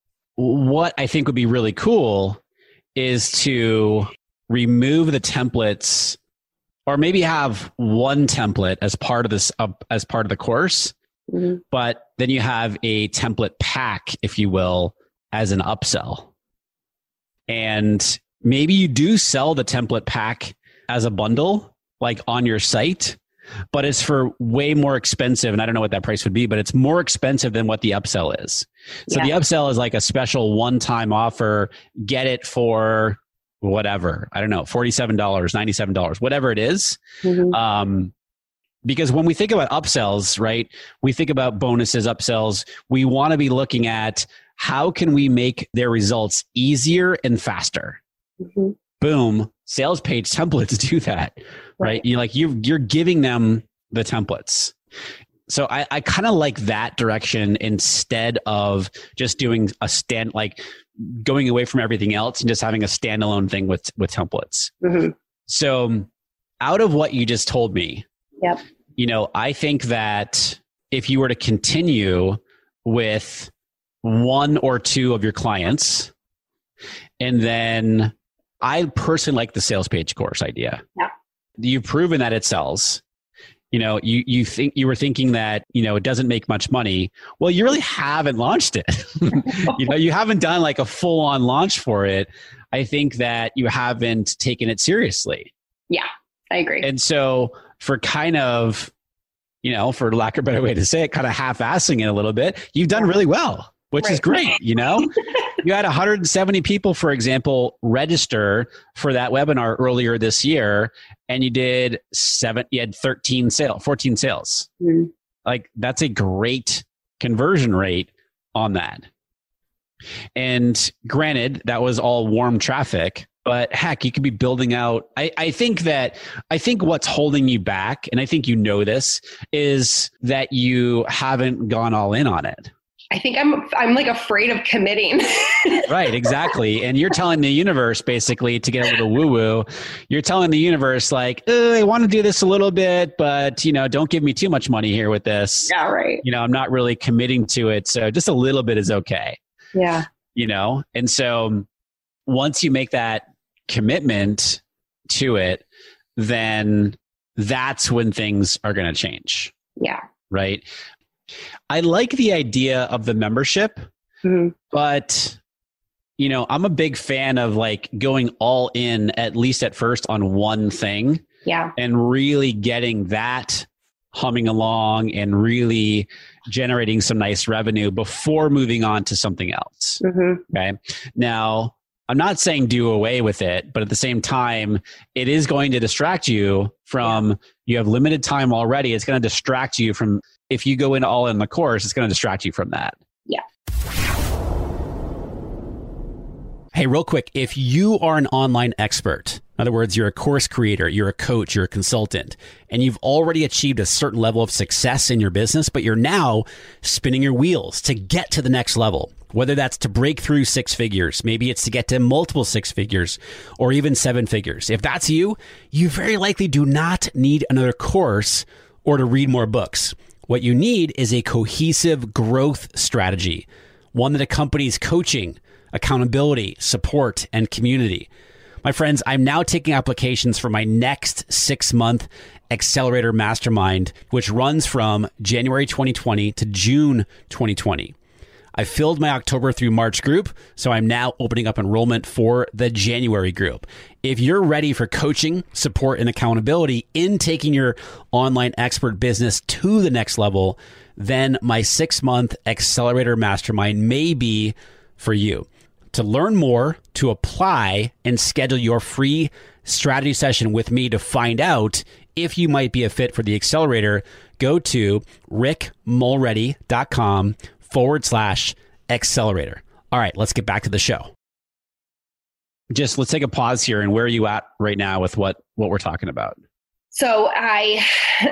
what I think would be really cool is to remove the templates. Or maybe have one template as part of this, uh, as part of the course, mm-hmm. but then you have a template pack, if you will, as an upsell. And maybe you do sell the template pack as a bundle, like on your site, but it's for way more expensive. And I don't know what that price would be, but it's more expensive than what the upsell is. So yeah. the upsell is like a special one-time offer, get it for whatever, I don't know, forty-seven dollars, ninety-seven dollars, whatever it is. Mm-hmm. Um, because when we think about upsells, right, we think about bonuses, upsells. We want to be looking at how can we make their results easier and faster? Mm-hmm. Boom, sales page templates do that, right? right? You like you you're giving them the templates. So I, I kind of like that direction instead of just doing a stand like going away from everything else and just having a standalone thing with with templates. Mm-hmm. So out of what you just told me, yep. you know, I think that if you were to continue with one or two of your clients, and then I personally like the sales page course idea. Yeah. You've proven that it sells. You know, you, you think you were thinking that, you know, it doesn't make much money. Well, you really haven't launched it. You know, you haven't done like a full on launch for it. I think that you haven't taken it seriously. Yeah, I agree. And so for kind of, you know, for lack of a better way to say it, kind of half-assing it a little bit, you've done really well, which right. is great. You know, you had one hundred seventy people, for example, register for that webinar earlier this year. And you did seven, you had thirteen sales, fourteen sales. Mm-hmm. Like that's a great conversion rate on that. And granted, that was all warm traffic, but heck, you could be building out. I, I think that, I think what's holding you back, and I think you know this, is that you haven't gone all in on it. I think I'm I'm like afraid of committing. Right, exactly. And you're telling the universe basically, to get a little woo-woo, you're telling the universe like, oh, I want to do this a little bit, but you know, don't give me too much money here with this. Yeah, right. You know, I'm not really committing to it. So just a little bit is okay. Yeah. You know? And so once you make that commitment to it, then that's when things are going to change. Yeah. Right. I like the idea of the membership, mm-hmm. but you know, I'm a big fan of like going all in, at least at first, on one thing. Yeah. And really getting that humming along and really generating some nice revenue before moving on to something else. Mm-hmm. Okay. Now, I'm not saying do away with it, but at the same time, it is going to distract you from, yeah. you have limited time already. It's going to distract you from, if you go in all in the course, it's going to distract you from that. Yeah. Hey, real quick, if you are an online expert, in other words, you're a course creator, you're a coach, you're a consultant, and you've already achieved a certain level of success in your business, but you're now spinning your wheels to get to the next level, whether that's to break through six figures, maybe it's to get to multiple six figures, or even seven figures. If that's you, you very likely do not need another course or to read more books. What you need is a cohesive growth strategy, one that accompanies coaching, accountability, support, and community. My friends, I'm now taking applications for my next six-month Accelerator Mastermind, which runs from January twenty twenty to June twenty twenty. I filled my October through March group, so I'm now opening up enrollment for the January group. If you're ready for coaching, support, and accountability in taking your online expert business to the next level, then my six-month Accelerator Mastermind may be for you. To learn more, to apply, and schedule your free strategy session with me to find out if you might be a fit for the Accelerator, go to rickmulready.com forward slash accelerator. All right, let's get back to the show. Just let's take a pause here. And where are you at right now with what, what we're talking about? So I,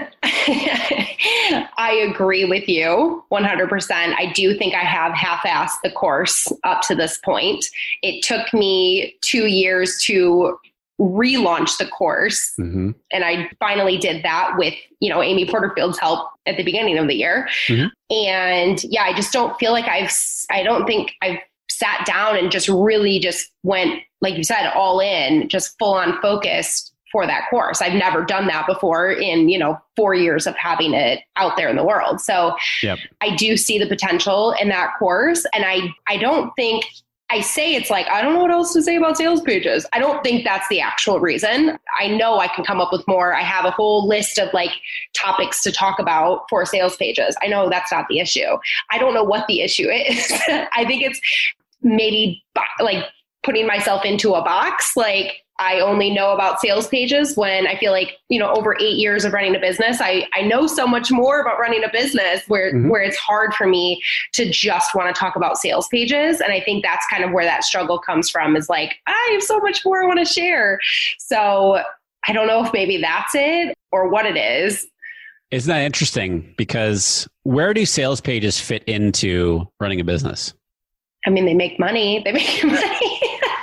I agree with you one hundred percent. I do think I have half-assed the course up to this point. It took me two years to relaunch the course. Mm-hmm. And I finally did that with, you know, Amy Porterfield's help at the beginning of the year. Mm-hmm. And yeah, I just don't feel like I've, I don't think I've sat down and just really just went, like you said, all in, just full on focused for that course. I've never done that before in, you know, four years of having it out there in the world. So yep. I do see the potential in that course. And I, I don't think, I say it's like, I don't know what else to say about sales pages. I don't think that's the actual reason. I know I can come up with more. I have a whole list of like topics to talk about for sales pages. I know that's not the issue. I don't know what the issue is. I think it's maybe like putting myself into a box. Like, I only know about sales pages when I feel like, you know, over eight years of running a business, I, I know so much more about running a business where, mm-hmm. where it's hard for me to just want to talk about sales pages. And I think that's kind of where that struggle comes from, is like, I have so much more I want to share. So I don't know if maybe that's it or what it is. Isn't that interesting? Because where do sales pages fit into running a business? I mean, they make money. They make money.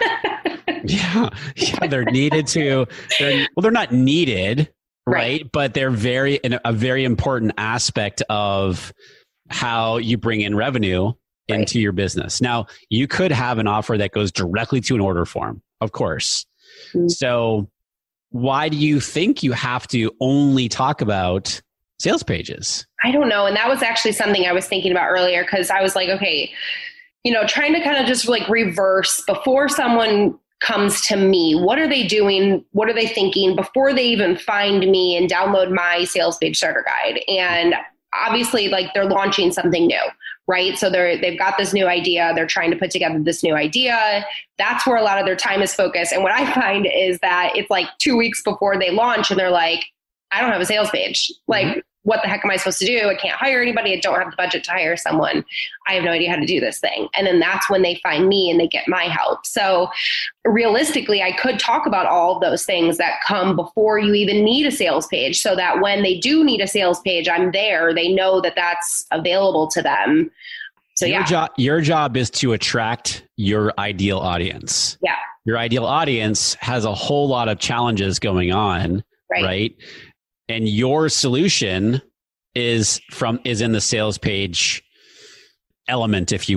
Yeah, yeah, they're needed to. They're, well, they're not needed, right? right? But they're very a very important aspect of how you bring in revenue right. into your business. Now, you could have an offer that goes directly to an order form, of course. Mm-hmm. So, why do you think you have to only talk about sales pages? I don't know, and that was actually something I was thinking about earlier, because I was like, okay, you know, trying to kind of just like reverse before someone comes to me. What are they doing? What are they thinking before they even find me and download my sales page starter guide? And obviously, like, they're launching something new, right? So they're, they've got this new idea. They're trying to put together this new idea. That's where a lot of their time is focused. And what I find is that it's like two weeks before they launch and they're like, I don't have a sales page. Like, mm-hmm. what the heck am I supposed to do? I can't hire anybody. I don't have the budget to hire someone. I have no idea how to do this thing. And then that's when they find me and they get my help. So realistically, I could talk about all of those things that come before you even need a sales page, so that when they do need a sales page, I'm there. They know that that's available to them. So your yeah. job, your job is to attract your ideal audience. Yeah. Your ideal audience has a whole lot of challenges going on, right? right? And your solution is from is in the sales page element, if you will.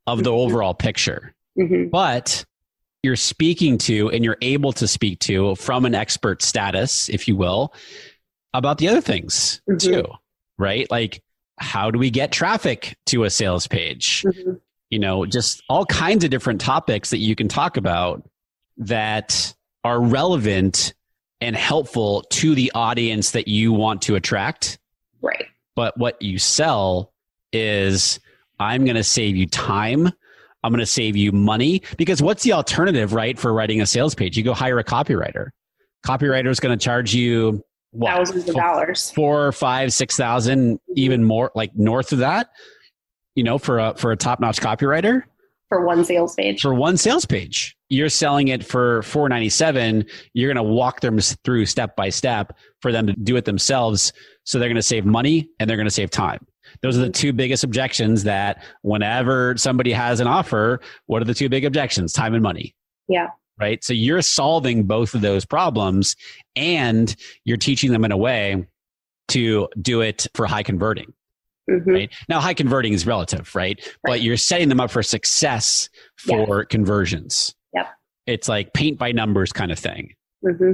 of the Mm-hmm. overall picture. Mm-hmm. But you're speaking to, and you're able to speak to from an expert status, if you will, about the other things Mm-hmm. too, right? Like, how do we get traffic to a sales page? Mm-hmm. You know, just all kinds of different topics that you can talk about that are relevant and helpful to the audience that you want to attract. Right. But what you sell is, I'm going to save you time. I'm going to save you money, because what's the alternative, right? For writing a sales page, you go hire a copywriter. Copywriter is going to charge you what, Thousands of dollars. four, five, six thousand, even more, like north of that, you know, for a, for a top-notch copywriter. For one sales page. For one sales page, you're selling it for four ninety-seven. You're going to walk them through step by step for them to do it themselves. So they're going to save money and they're going to save time. Those are the two biggest objections that whenever somebody has an offer, what are the two big objections? Time and money. Yeah. Right. So you're solving both of those problems, and you're teaching them in a way to do it for high converting. Mm-hmm. Right. Now, high converting is relative, right? right? But you're setting them up for success for yeah. conversions. Yep. It's like paint by numbers kind of thing. Mm-hmm.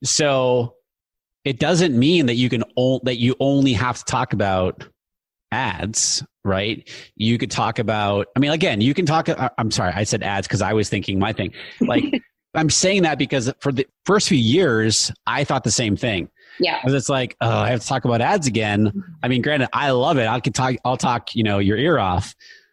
So it doesn't mean that you can o- that you only have to talk about ads, right? You could talk about, I mean, again, you can talk, I'm sorry, I said ads because I was thinking my thing. Like, I'm saying that because for the first few years, I thought the same thing. Yeah. Because it's like, oh, I have to talk about ads again. I mean, granted, I love it. I can talk, I'll talk, you know, your ear off.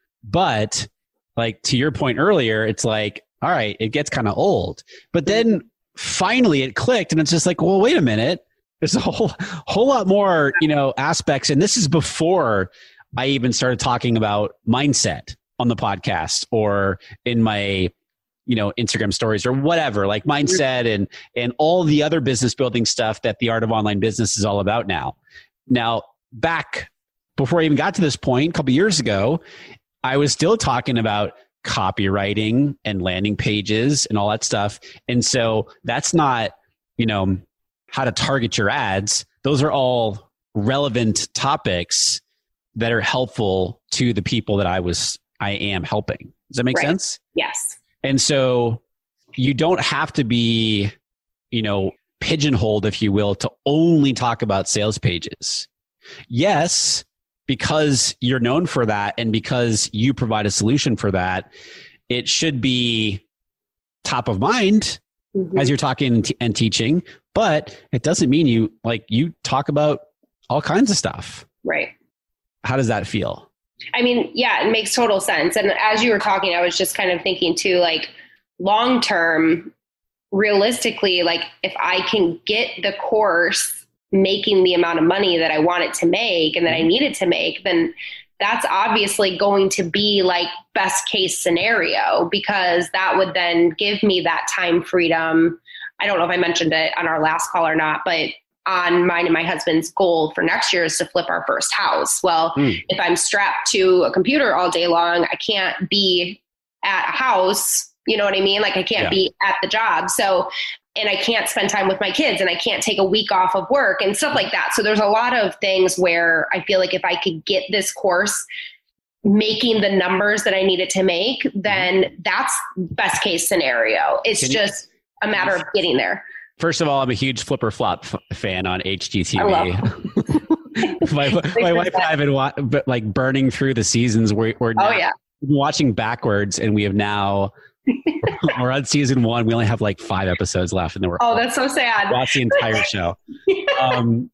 But like to your point earlier, it's like, all right, it gets kind of old. But then finally it clicked, and it's just like, well, wait a minute. There's a whole whole lot more, you know, aspects. And this is before I even started talking about mindset on the podcast or in my, you know, Instagram stories or whatever, like mindset and, and all the other business building stuff that the Art of Online Business is all about now. Now, back before I even got to this point, a couple of years ago, I was still talking about copywriting and landing pages and all that stuff. And so that's not, you know, how to target your ads. Those are all relevant topics that are helpful to the people that I was, I am helping. Does that make right. sense? Yes. And so you don't have to be, you know, pigeonholed, if you will, to only talk about sales pages. Yes, because you're known for that and because you provide a solution for that, it should be top of mind mm-hmm. as you're talking and, t- and teaching, but it doesn't mean you, like, you talk about all kinds of stuff. Right. How does that feel? I mean, yeah, it makes total sense. And as you were talking, I was just kind of thinking too, like long term, realistically, like if I can get the course making the amount of money that I want it to make and that I need it to make, then that's obviously going to be like best case scenario, because that would then give me that time freedom. I don't know if I mentioned it on our last call or not, but on mine and my husband's goal for next year is to flip our first house. Well, mm. if I'm strapped to a computer all day long, I can't be at a house. You know what I mean? Like I can't yeah. be at the job. So, and I can't spend time with my kids, and I can't take a week off of work and stuff like that. So there's a lot of things where I feel like if I could get this course making the numbers that I need it to make, then that's best case scenario. It's Can just you- a matter of getting there. First of all, I'm a huge Flipper Flop f- fan on H G T V. I love my my wife and I have been wa- like burning through the seasons. We're, we're now, oh yeah, watching backwards, and we have now we're on season one. We only have like five episodes left, and then we're oh, that's so sad. Watch the entire show. um,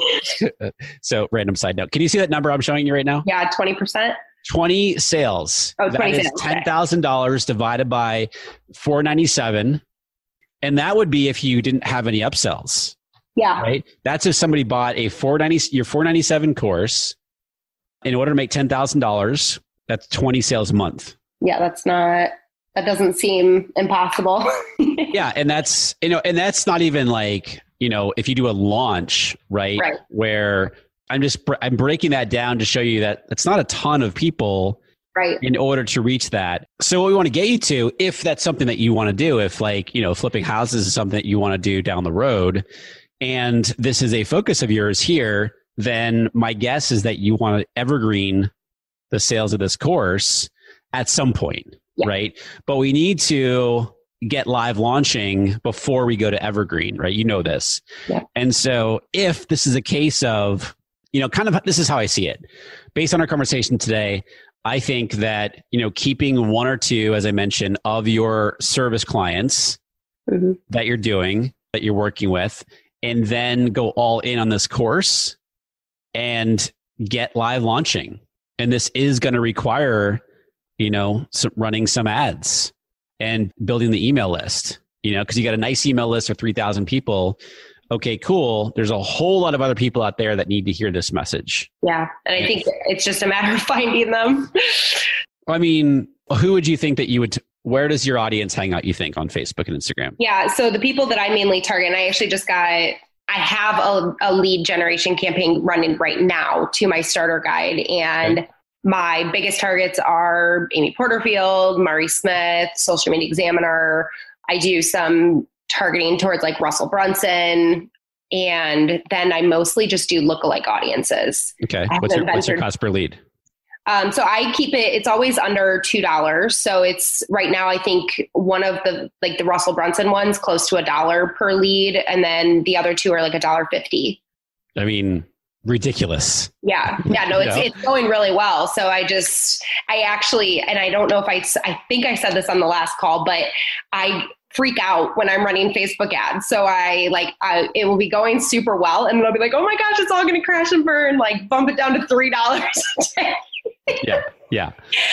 so, random side note: can you see that number I'm showing you right now? Yeah, twenty percent. twenty sales. Oh, twenty that is sales. ten thousand dollars divided by four ninety-seven. And that would be if you didn't have any upsells. Yeah. Right. That's if somebody bought a four ninety your four ninety-seven course in order to make ten thousand dollars. That's twenty sales a month. Yeah, that's not. That doesn't seem impossible. Yeah, and that's you know, and that's not even like you know, if you do a launch, right? Right. Where I'm just I'm breaking that down to show you that it's not a ton of people. Right. In order to reach that. So what we want to get you to, if that's something that you want to do, if like, you know, flipping houses is something that you want to do down the road, and this is a focus of yours here, then my guess is that you want to evergreen the sales of this course at some point, Yeah. right? But we need to get live launching before we go to evergreen, right? You know this. Yeah. And so if this is a case of, you know, kind of, this is how I see it. Based on our conversation today, I think that, you know, keeping one or two, as I mentioned, of your service clients Mm-hmm. that you're doing, that you're working with, and then go all in on this course and get live launching. And this is going to require, you know, some, running some ads and building the email list, you know, because you got a nice email list of three thousand people. Okay, cool. There's a whole lot of other people out there that need to hear this message. Yeah. And I think it's just a matter of finding them. I mean, who would you think that you would, t- where does your audience hang out, you think, on Facebook and Instagram? Yeah. So the people that I mainly target, and I actually just got, I have a, a lead generation campaign running right now to my starter guide. And okay. my biggest targets are Amy Porterfield, Mari Smith, Social Media Examiner. I do some targeting towards like Russell Brunson. And then I mostly just do lookalike audiences. Okay. What's your, what's your cost per lead? Um, so I keep it, it's always under two dollars. So it's right now, I think one of the, like the Russell Brunson ones, close to a dollar per lead. And then the other two are like a dollar fifty. I mean, ridiculous. Yeah. Yeah. No, it's, no? it's going really well. So I just, I actually, and I don't know if I, I think I said this on the last call, but I freak out when I'm running Facebook ads. So I like, I, it will be going super well. And they'll be like, oh my gosh, it's all going to crash and burn, like bump it down to three dollars a day. Yeah. Yeah.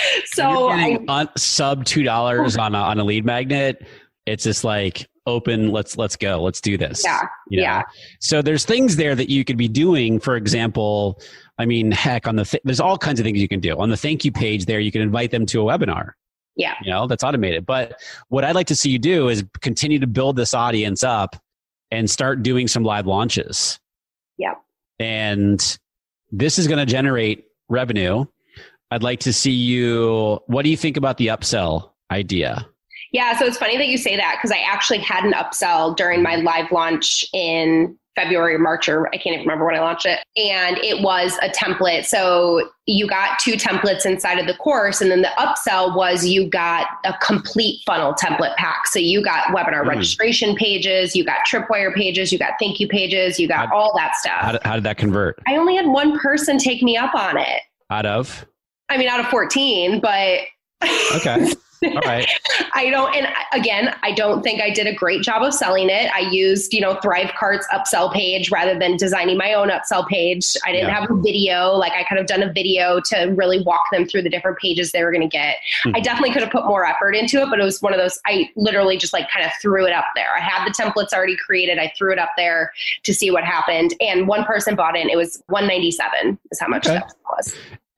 So I, I, sub two dollars on a, on a lead magnet. It's just like open. Let's, let's go. Let's do this. Yeah. You know? Yeah. So there's things there that you could be doing. For example, I mean, heck on the, th- there's all kinds of things you can do on the thank you page there. You can invite them to a webinar. Yeah. You know, that's automated. But what I'd like to see you do is continue to build this audience up and start doing some live launches. Yeah. And this is going to generate revenue. I'd like to see you. What do you think about the upsell idea? Yeah. So it's funny that you say that because I actually had an upsell during my live launch in February or March, or I can't even remember when I launched it. And it was a template. So you got two templates inside of the course. And then the upsell was you got a complete funnel template pack. So you got webinar mm. registration pages, you got tripwire pages, you got thank you pages, you got how, all that stuff. How did, how did that convert? I only had one person take me up on it. Out of? I mean, out of fourteen, but okay. All right. I don't, and again, I don't think I did a great job of selling it. I used, you know, ThriveCart's upsell page rather than designing my own upsell page. I didn't yeah. have a video. Like I could have done a video to really walk them through the different pages they were going to get. Mm-hmm. I definitely could have put more effort into it, but it was one of those, I literally just like kind of threw it up there. I had the templates already created. I threw it up there to see what happened. And one person bought in. It was one ninety-seven is how much okay. that was.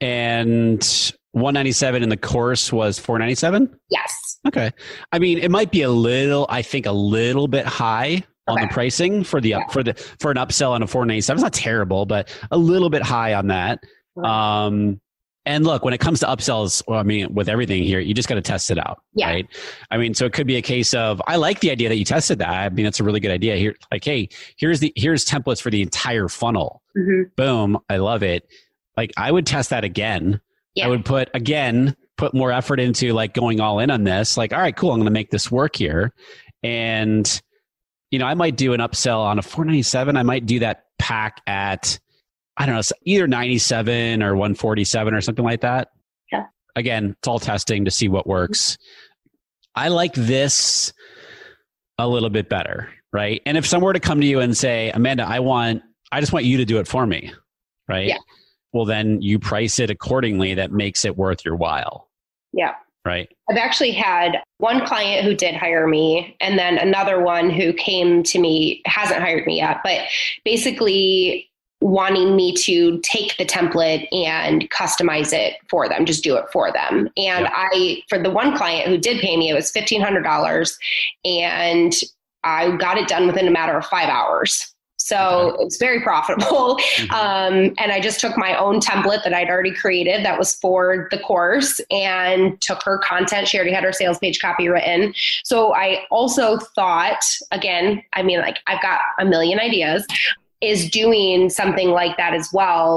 And one ninety-seven in the course was four ninety-seven? Yes. Okay. I mean, it might be a little, I think a little bit high on okay. the pricing for the, yeah. for the, for an upsell on a four ninety-seven. It's not terrible, but a little bit high on that. Right. Um, and look, when it comes to upsells, well, I mean, with everything here, you just got to test it out. Yeah. Right. I mean, so it could be a case of, I like the idea that you tested that. I mean, that's a really good idea here. Like, hey, here's the, here's templates for the entire funnel. Mm-hmm. Boom. I love it. Like I would test that again. Yeah. I would put, again, put more effort into like going all in on this. Like, all right, cool. I'm going to make this work here. And, you know, I might do an upsell on a four ninety-seven. I might do that pack at, I don't know, either ninety-seven or one forty-seven or something like that. Yeah. Again, it's all testing to see what works. I like this a little bit better, right? And if someone were to come to you and say, Amanda, I want, I just want you to do it for me, right? Yeah. Well, then you price it accordingly. That makes it worth your while. Yeah. Right. I've actually had one client who did hire me and then another one who came to me, hasn't hired me yet, but basically wanting me to take the template and customize it for them, just do it for them. And yeah. I, for the one client who did pay me, it was fifteen hundred dollars and I got it done within a matter of five hours. So okay. it's very profitable. Mm-hmm. Um, and I just took my own template that I'd already created that was for the course and took her content. She already had her sales page copy written. So I also thought, again, I mean, like I've got a million ideas, is doing something like that as well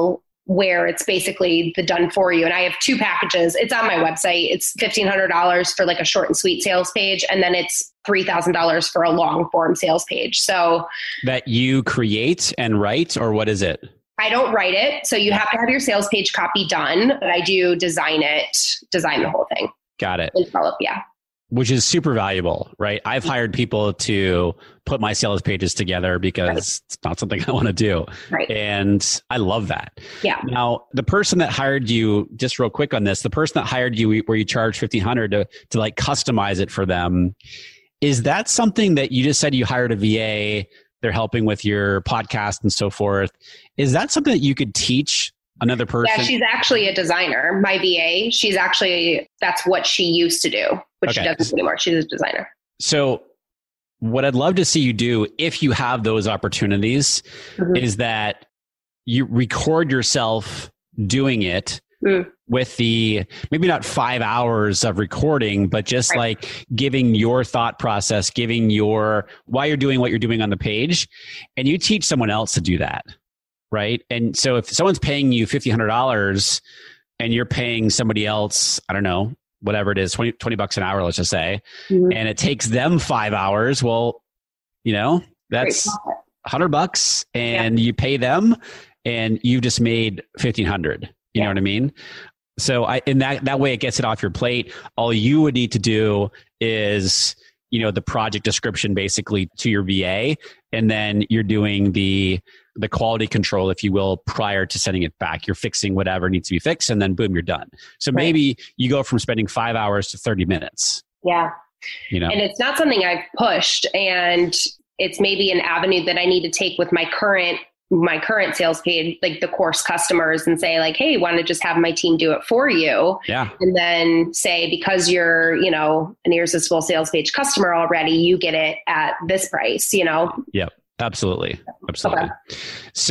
where it's basically the done for you. And I have two packages. It's on my website. It's fifteen hundred dollars for like a short and sweet sales page. And then it's three thousand dollars for a long form sales page. So that you create and write, or what is it? I don't write it. So you have to have your sales page copy done, but I do design it, design the whole thing. Got it. And develop, yeah. Which is super valuable, right? I've hired people to put my sales pages together because right. it's not something I want to do. Right. And I love that. Yeah. Now, the person that hired you, just real quick on this, the person that hired you where you charge fifteen hundred dollars to, to like customize it for them, is that something that you just said you hired a V A, they're helping with your podcast and so forth? Is that something that you could teach another person? Yeah, she's actually a designer. My V A, she's actually, that's what she used to do, but okay. she doesn't anymore. She's a designer. So what I'd love to see you do, if you have those opportunities, mm-hmm. is that you record yourself doing it mm. with the, maybe not five hours of recording, but just right. like giving your thought process, giving your, why you're doing what you're doing on the page, and you teach someone else to do that. Right. And so if someone's paying you fifteen hundred dollars and you're paying somebody else, I don't know, whatever it is, twenty, twenty bucks an hour, let's just say, mm-hmm. and it takes them five hours. Well, you know, that's a hundred bucks and yeah. you pay them and you just made fifteen hundred. You yeah. know what I mean? So I, in that, that way it gets it off your plate. All you would need to do is, you know, the project description basically to your V A, and then you're doing the, the quality control, if you will, prior to sending it back. You're fixing whatever needs to be fixed, and then boom, you're done. So right. maybe you go from spending five hours to thirty minutes. Yeah. You know, and it's not something I've pushed, and it's maybe an avenue that I need to take with my current, my current sales page, like the course customers, and say like, hey, why don't I just have my team do it for you? Yeah. And then say, because you're, you know, an irresistible sales page customer already, you get it at this price, you know? Yep. Absolutely. Absolutely. Okay.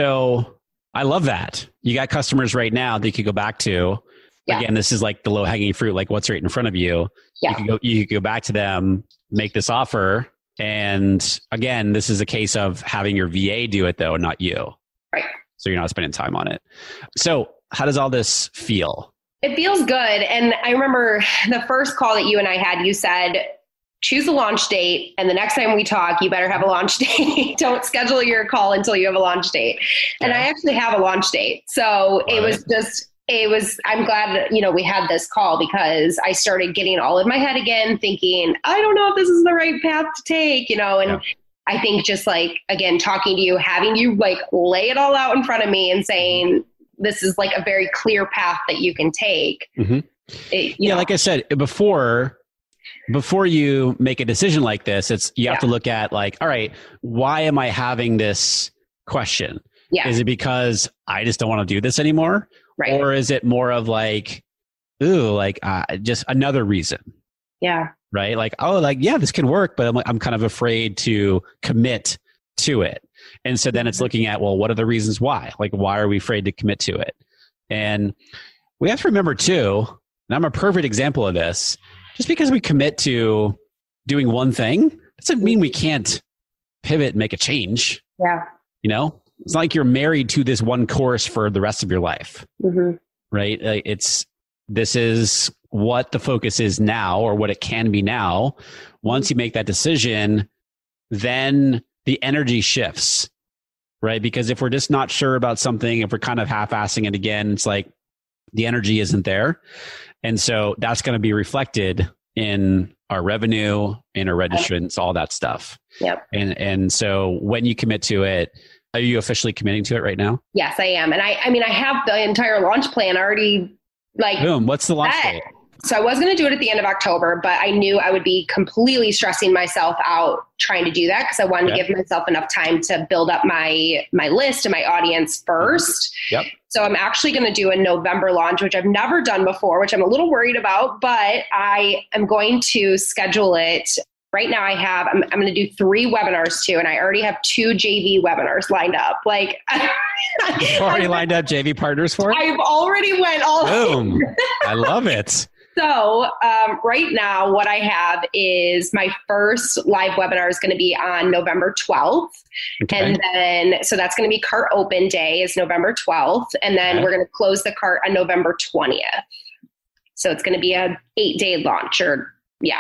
So I love that. You got customers right now that you could go back to. Yeah. Again, this is like the low hanging fruit, like what's right in front of you. Yeah. You could go, you could go back to them, make this offer. And again, this is a case of having your V A do it though, not you. Right. So you're not spending time on it. So how does all this feel? It feels good. And I remember the first call that you and I had, you said, choose a launch date. And the next time we talk, you better have a launch date. Don't schedule your call until you have a launch date. And yeah. I actually have a launch date. So it was just, it was, I'm glad, you know, we had this call, because I started getting all in my head again, thinking, I don't know if this is the right path to take, you know, and yeah. I think just like, again, talking to you, having you like lay it all out in front of me and saying, this is like a very clear path that you can take. Mm-hmm. It, yeah. know. Like I said, before, Before you make a decision like this, it's you have yeah. to look at like, all right, why am I having this question? Yeah. Is it because I just don't want to do this anymore? Right. Or is it more of like, ooh, like uh, just another reason? Yeah. Right. Like, oh, like, yeah, this can work, but I'm, I'm kind of afraid to commit to it. And so then it's looking at, well, what are the reasons why? Like, why are we afraid to commit to it? And we have to remember too, and I'm a perfect example of this, just because we commit to doing one thing doesn't mean we can't pivot and make a change. Yeah. You know, it's not like you're married to this one course for the rest of your life, mm-hmm. right? Like it's, this is what the focus is now, or what it can be now. Once you make that decision, then the energy shifts, right? Because if we're just not sure about something, if we're kind of half-assing it again, it's like the energy isn't there. And so that's going to be reflected in our revenue, in our registrants, all that stuff. Yep. And and so when you commit to it, are you officially committing to it right now? Yes, I am. And I, I mean, I have the entire launch plan already. Like, boom. What's the launch set. date? So I was going to do it at the end of October, but I knew I would be completely stressing myself out trying to do that, because I wanted yep. to give myself enough time to build up my my list and my audience first. Yep. So I'm actually going to do a November launch, which I've never done before, which I'm a little worried about, but I am going to schedule it. Right now I have, I'm, I'm going to do three webinars too. And I already have two J V webinars lined up. Like You've already lined up J V partners for it? I've already went all Boom. I love it. So um, right now, what I have is my first live webinar is going to be on November twelfth. Okay. And then, so that's going to be cart open day is November twelfth. And then okay. we're going to close the cart on November twentieth. So it's going to be a eight day launch or yeah.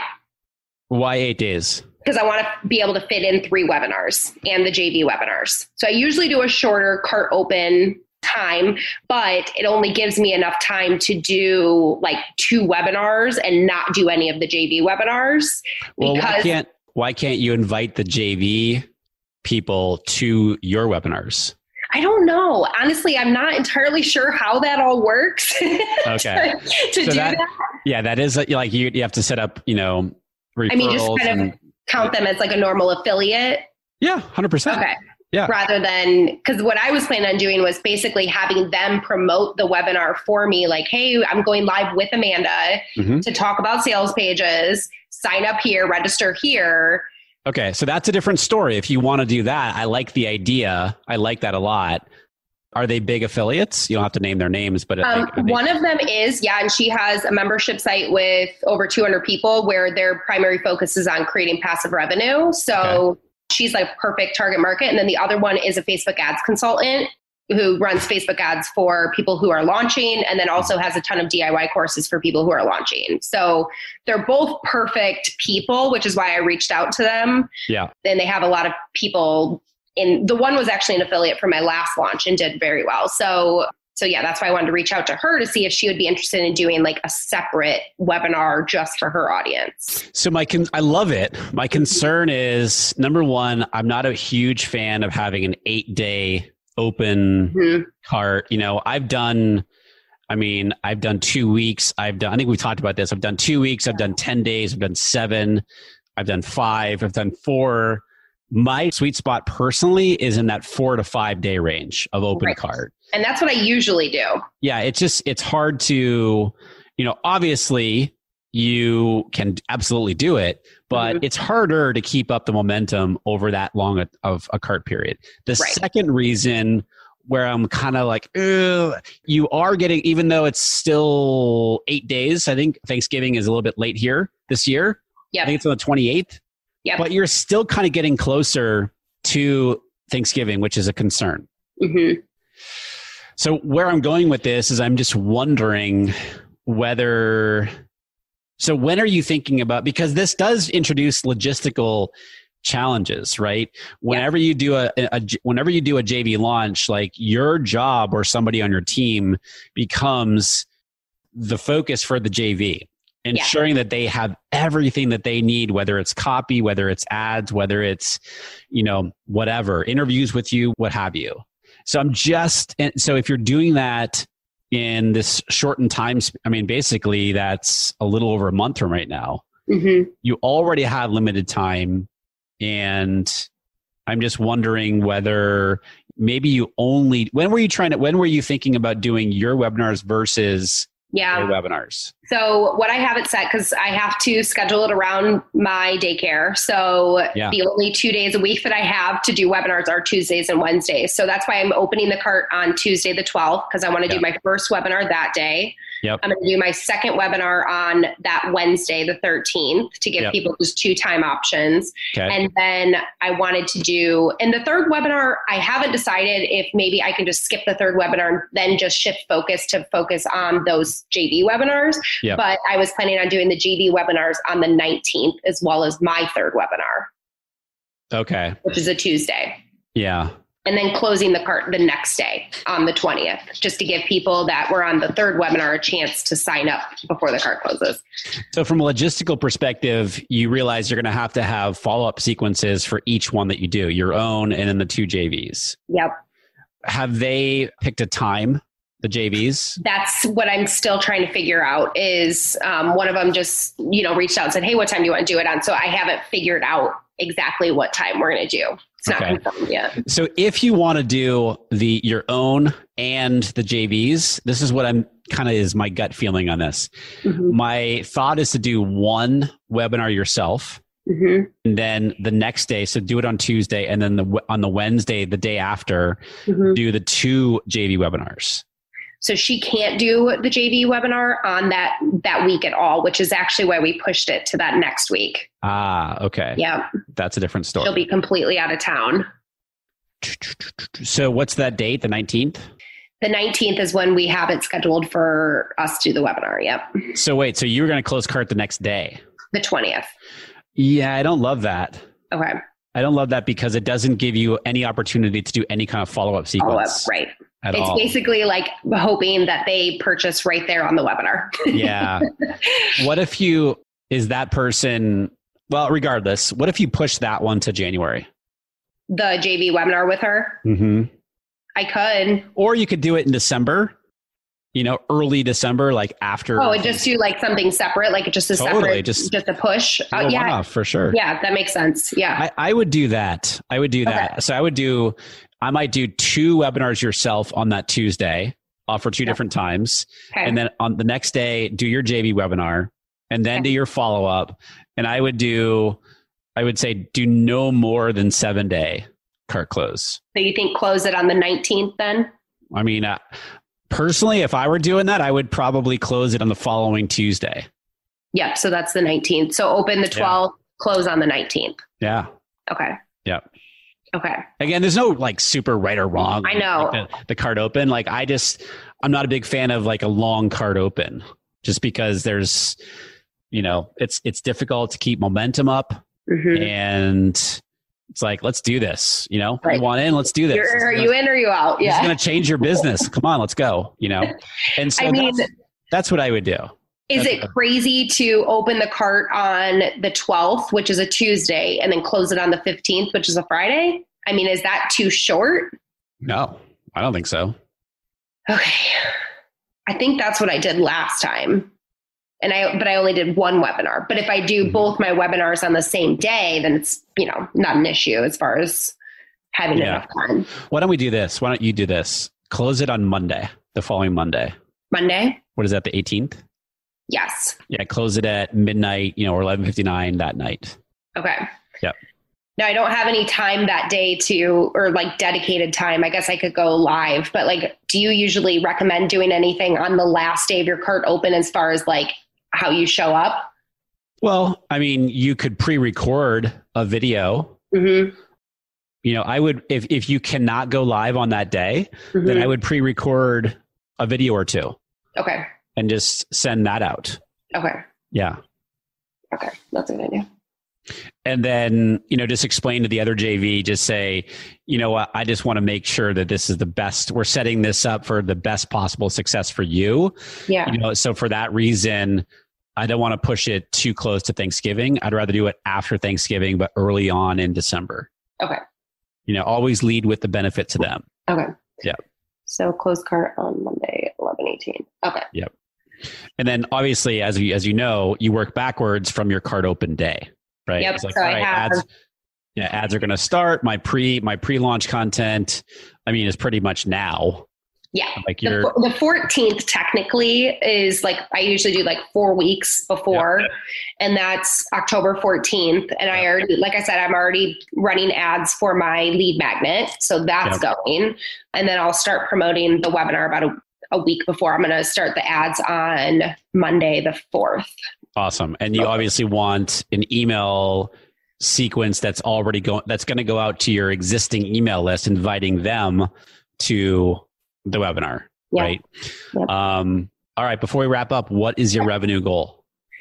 Why eight days? Because I want to be able to fit in three webinars and the J V webinars. So I usually do a shorter cart open time, but it only gives me enough time to do like two webinars and not do any of the J V webinars. Well, why can't, why can't you invite the J V people to your webinars? I don't know. Honestly, I'm not entirely sure how that all works. Okay. to to so do that, that. Yeah, that is like you, you have to set up, you know, referrals. I mean, just kind and, of count them as like a normal affiliate. Yeah, one hundred percent. Okay. Yeah. Rather than, because what I was planning on doing was basically having them promote the webinar for me. Like, hey, I'm going live with Amanda mm-hmm. to talk about sales pages. Sign up here, register here. Okay. So that's a different story. If you want to do that, I like the idea. I like that a lot. Are they big affiliates? You don't have to name their names, but um, like, they- one of them is, yeah. And she has a membership site with over two hundred people where their primary focus is on creating passive revenue. So okay. she's like perfect target market. And then the other one is a Facebook ads consultant who runs Facebook ads for people who are launching and then also has a ton of D I Y courses for people who are launching. So they're both perfect people, which is why I reached out to them. Yeah. Then they have a lot of people in, the one was actually an affiliate for my last launch and did very well. So, so yeah, that's why I wanted to reach out to her to see if she would be interested in doing like a separate webinar just for her audience. So my, con- I love it. My concern is number one, I'm not a huge fan of having an eight day open mm-hmm. cart. You know, I've done, I mean, I've done two weeks. I've done, I think we talked about this. I've done two weeks. I've done ten days. I've done seven. I've done five. I've done four. My sweet spot personally is in that four to five day range of open right. cart. And that's what I usually do. Yeah. It's just, it's hard to, you know, obviously you can absolutely do it, but mm-hmm. it's harder to keep up the momentum over that long a, of a cart period. The right. second reason where I'm kind of like, you are getting, even though it's still eight days, I think Thanksgiving is a little bit late here this year. Yep. I think it's on the twenty-eighth. Yep. But you're still kind of getting closer to Thanksgiving, which is a concern. Mm-hmm. So where I'm going with this is I'm just wondering whether, so when are you thinking about, because this does introduce logistical challenges, right? Whenever yeah. you do a, a, whenever you do a J V launch, like your job or somebody on your team becomes the focus for the J V. Ensuring yeah. that they have everything that they need, whether it's copy, whether it's ads, whether it's, you know, whatever, interviews with you, what have you. So I'm just, and so if you're doing that in this shortened time, I mean, basically that's a little over a month from right now, mm-hmm. you already have limited time. And I'm just wondering whether maybe you only, when were you trying to, when were you thinking about doing your webinars versus yeah. your webinars? So what I have it set, because I have to schedule it around my daycare. So yeah. the only two days a week that I have to do webinars are Tuesdays and Wednesdays. So that's why I'm opening the cart on Tuesday the twelfth, because I want to yeah. do my first webinar that day. Yep. I'm going to do my second webinar on that Wednesday, the thirteenth, to give yep. people just two time options. Okay. And then I wanted to do, and the third webinar, I haven't decided if maybe I can just skip the third webinar and then just shift focus to focus on those J V webinars. Yep. But I was planning on doing the J V webinars on the nineteenth as well as my third webinar. Okay. Which is a Tuesday. Yeah. And then closing the cart the next day on the twentieth, just to give people that were on the third webinar a chance to sign up before the cart closes. So from a logistical perspective, you realize you're going to have to have follow-up sequences for each one that you do, your own and then the two J Vs. Yep. Have they picked a time, the J Vs? That's what I'm still trying to figure out is um, one of them just, you know, reached out and said, hey, what time do you want to do it on? So I haven't figured out exactly what time we're going to do. It's not okay. confirmed yet. So if you want to do the your own and the J Vs, this is what I'm kind of is my gut feeling on this. Mm-hmm. My thought is to do one webinar yourself. Mm-hmm. And then the next day, so do it on Tuesday, and then the on the Wednesday, the day after, mm-hmm. do the two J V webinars. So she can't do the J V webinar on that, that week at all, which is actually why we pushed it to that next week. Ah, okay. Yeah. That's a different story. She'll be completely out of town. So what's that date? The nineteenth? The nineteenth is when we have it scheduled for us to do the webinar. Yep. So wait, so you were going to close cart the next day? The twentieth. Yeah, I don't love that. Okay. I don't love that because it doesn't give you any opportunity to do any kind of follow-up sequence. Follow-up, right. At it's all. basically like hoping that they purchase right there on the webinar. Yeah. What if you, is that person, well, regardless, what if you push that one to January? The J V webinar with her? Mm-hmm. I could. Or you could do it in December, you know, early December, like after. Oh, and just do like something separate, like just a Totally, separate, just- just, a push. a Uh, yeah. one-off, for sure. Yeah, that makes sense. Yeah. I, I would do that. I would do that. Okay. So I would do, I might do two webinars yourself on that Tuesday, offer two Yeah. different times. Okay. And then on the next day, do your J V webinar and then Okay. do your follow up. And I would do, I would say do no more than seven day cart close. So you think close it on the nineteenth then? I mean, uh, personally, if I were doing that, I would probably close it on the following Tuesday. Yep. So that's the nineteenth. So open the twelfth, close on the nineteenth. Yeah. Okay. Yeah. Okay. Again, there's no like super right or wrong. I know. Like the, the card open. Like I just, I'm not a big fan of like a long card open just because there's, you know, it's, it's difficult to keep momentum up Mhm. and it's like, let's do this, you know, Right. you want in, let's do this. You're, It's are gonna- you in or you out? It's Yeah. going to change your business. Come on, let's go, you know? And so I mean, that's, that's what I would do. is That's- it crazy to open the cart on the twelfth, which is a Tuesday, and then close it on the fifteenth, which is a Friday? I mean, is that too short? No, I don't think so. Okay. I think that's what I did last time. And I, but I only did one webinar. But if I do Mhm. both my webinars on the same day, then it's, you know, not an issue as far as having Yeah. enough time. Why don't we do this? Why don't you do this? Close it on Monday, the following Monday. Monday? What is that? The eighteenth? Yes. Yeah. Close it at midnight, you know, or eleven fifty-nine that night. Okay. Yep. Now I don't have any time that day to, or like dedicated time. I guess I could go live, but like, do you usually recommend doing anything on the last day of your cart open as far as like how you show up? Well, I mean, you could pre-record a video. Mm-hmm. You know, I would, if, if you cannot go live on that day, Mm-hmm. then I would pre-record a video or two Okay. and just send that out. Okay. Yeah. Okay. That's a good idea. And then, you know, just explain to the other J V, just say, you know what, I just want to make sure that this is the best. We're setting this up for the best possible success for you. Yeah. You know, so for that reason, I don't want to push it too close to Thanksgiving. I'd rather do it after Thanksgiving, but early on in December. Okay. You know, always lead with the benefit to them. Okay. Yeah. So close cart on Monday, eleven eighteen. Okay. Yep. And then obviously, as you, as you know, you work backwards from your cart open day, right? Yep. It's like, So all I right, have- ads, yeah, ads are going to start. My pre, my pre-launch content, I mean, is pretty much now. Yeah. Like The, you're, fo- the fourteenth technically is like, I usually do like four weeks before, and that's October fourteenth. And I Yeah. already, like I said, I'm already running ads for my lead magnet. So that's going. And then I'll start promoting the webinar about a, a week before. I'm going to start the ads on Monday, the fourth. awesome. And you obviously want an email sequence that's already going, that's going to go out to your existing email list, inviting them to the webinar, Yeah. right? Yep. Um, all right. Before we wrap up, what is your revenue goal?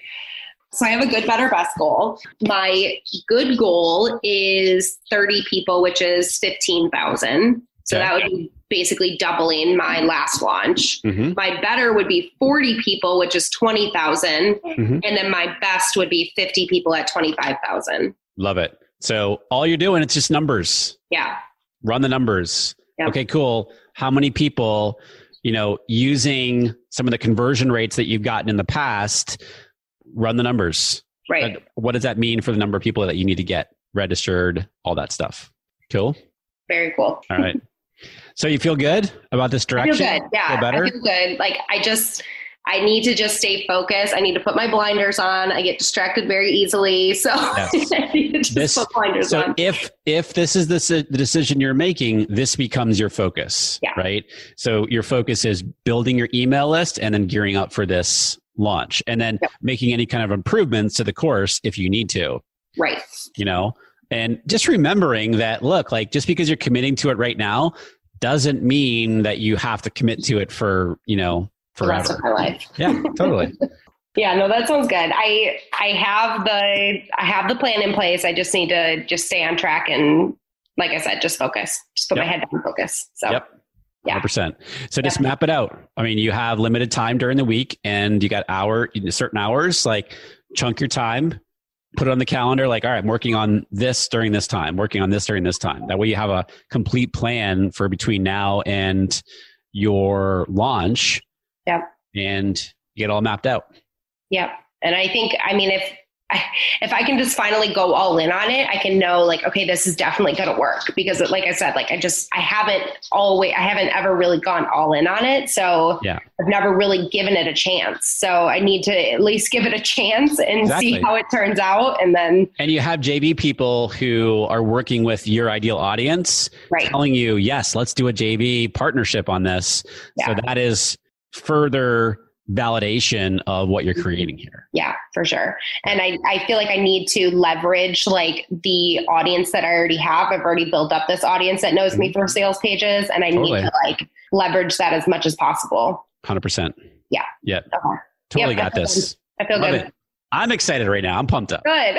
So I have a good, better, best goal. My good goal is thirty people, which is fifteen thousand. So Okay. that would be basically doubling my last launch. Mm-hmm. My better would be forty people, which is twenty thousand. Mhm. And then my best would be fifty people at twenty-five thousand. Love it. So all you're doing, it's just numbers. Yeah. Run the numbers. Yep. Okay, cool. How many people, you know, using some of the conversion rates that you've gotten in the past, run the numbers. Right. Uh, What does that mean for the number of people that you need to get registered, all that stuff? Cool. Very cool. All right. So you feel good about this I feel direction? good. Yeah. Feel better? I feel good. Like I just, I need to just stay focused. I need to put my blinders on. I get distracted very easily. So Yes. I need to just This, put blinders so on. if if this is the, s- the decision you're making, this becomes your focus, Yeah. right? So your focus is building your email list and then gearing up for this launch, and then Yep. making any kind of improvements to the course if you need to, Right. you know, and just remembering that, look, like just because you're committing to it right now doesn't mean that you have to commit to it for, you know, The rest of forever. my life. Yeah, totally. Yeah, no, that sounds good. I I have the I have the plan in place. I just need to just stay on track and, like I said, just focus. Just put Yep. my head down and focus. So Yep. yeah. one hundred percent. So just Yeah. map it out. I mean, you have limited time during the week and you got hour, certain hours, like chunk your time, put it on the calendar. Like, all right, I'm working on this during this time, working on this during this time. That way you have a complete plan for between now and your launch. Yep. And you get it all mapped out. Yep. And I think, I mean, if if I can just finally go all in on it, I can know like, okay, this is definitely going to work, because like I said, like I just, I haven't always, I haven't ever really gone all in on it. So Yeah. I've never really given it a chance. So I need to at least give it a chance and Exactly. see how it turns out. And then, And you have J V people who are working with your ideal audience right. telling you, yes, let's do a J V partnership on this. Yeah. So that is further validation of what you're creating here. Yeah, for sure. And I, I feel like I need to leverage like the audience that I already have. I've already built up this audience that knows me for sales pages, and I Totally. need to like leverage that as much as possible. one hundred percent. Yeah. Yeah. Okay. Totally Yep, got I feel this. I feel Love good. it. I'm excited right now. I'm pumped up. Good.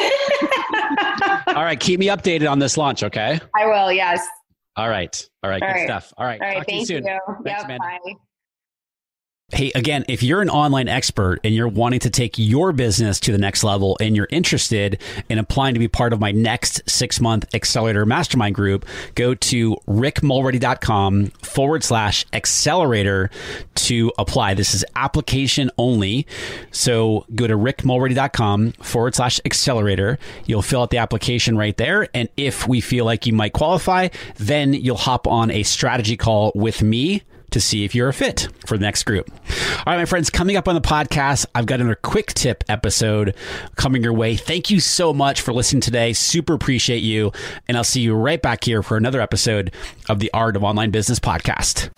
All right. Keep me updated on this launch. Okay. I will. Yes. All right. All right. All Good right. stuff. All right. All right. Talk to you Thank soon. you. Thanks, Yep, Amanda. bye. Hey, again, if you're an online expert and you're wanting to take your business to the next level and you're interested in applying to be part of my next six month accelerator mastermind group, go to rickmulready.com forward slash accelerator to apply. This is application only. So go to rickmulready.com forward slash accelerator. You'll fill out the application right there. And if we feel like you might qualify, then you'll hop on a strategy call with me to see if you're a fit for the next group. All right, my friends, coming up on the podcast, I've got another quick tip episode coming your way. Thank you so much for listening today. Super appreciate you. And I'll see you right back here for another episode of the Art of Online Business podcast.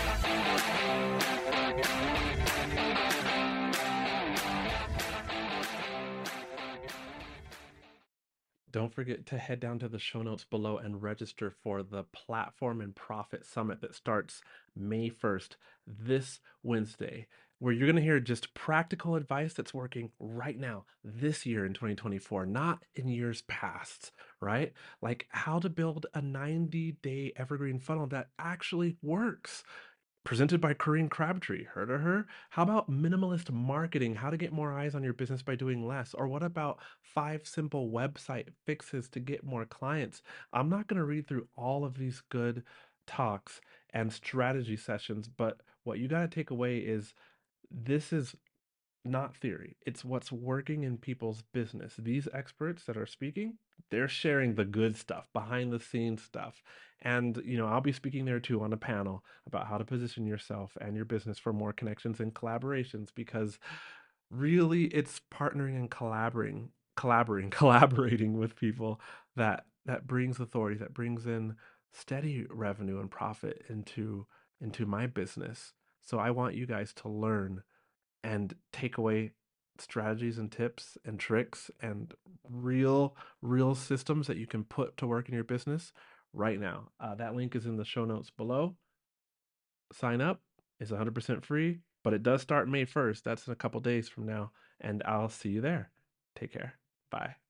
Don't forget to head down to the show notes below and register for the Platform and Profit Summit that starts May first, this Wednesday, where you're going to hear just practical advice that's working right now, this year in twenty twenty-four, not in years past, right? Like how to build a ninety day evergreen funnel that actually works. Presented by Corinne Crabtree. Heard of her? How about minimalist marketing? How to get more eyes on your business by doing less? Or what about five simple website fixes to get more clients? I'm not going to read through all of these good talks and strategy sessions, but what you got to take away is this is not theory. It's what's working in people's business. These experts that are speaking, they're sharing the good stuff, behind the scenes stuff. And, you know, I'll be speaking there too on a panel about how to position yourself and your business for more connections and collaborations, because really it's partnering and collaborating, collaborating, collaborating with people that that brings authority, that brings in steady revenue and profit into into my business. So I want you guys to learn and take away strategies and tips and tricks and real, real systems that you can put to work in your business right now. Uh, that link is in the show notes below. Sign up. It's one hundred percent free, but it does start May first. That's in a couple days from now. And I'll see you there. Take care. Bye.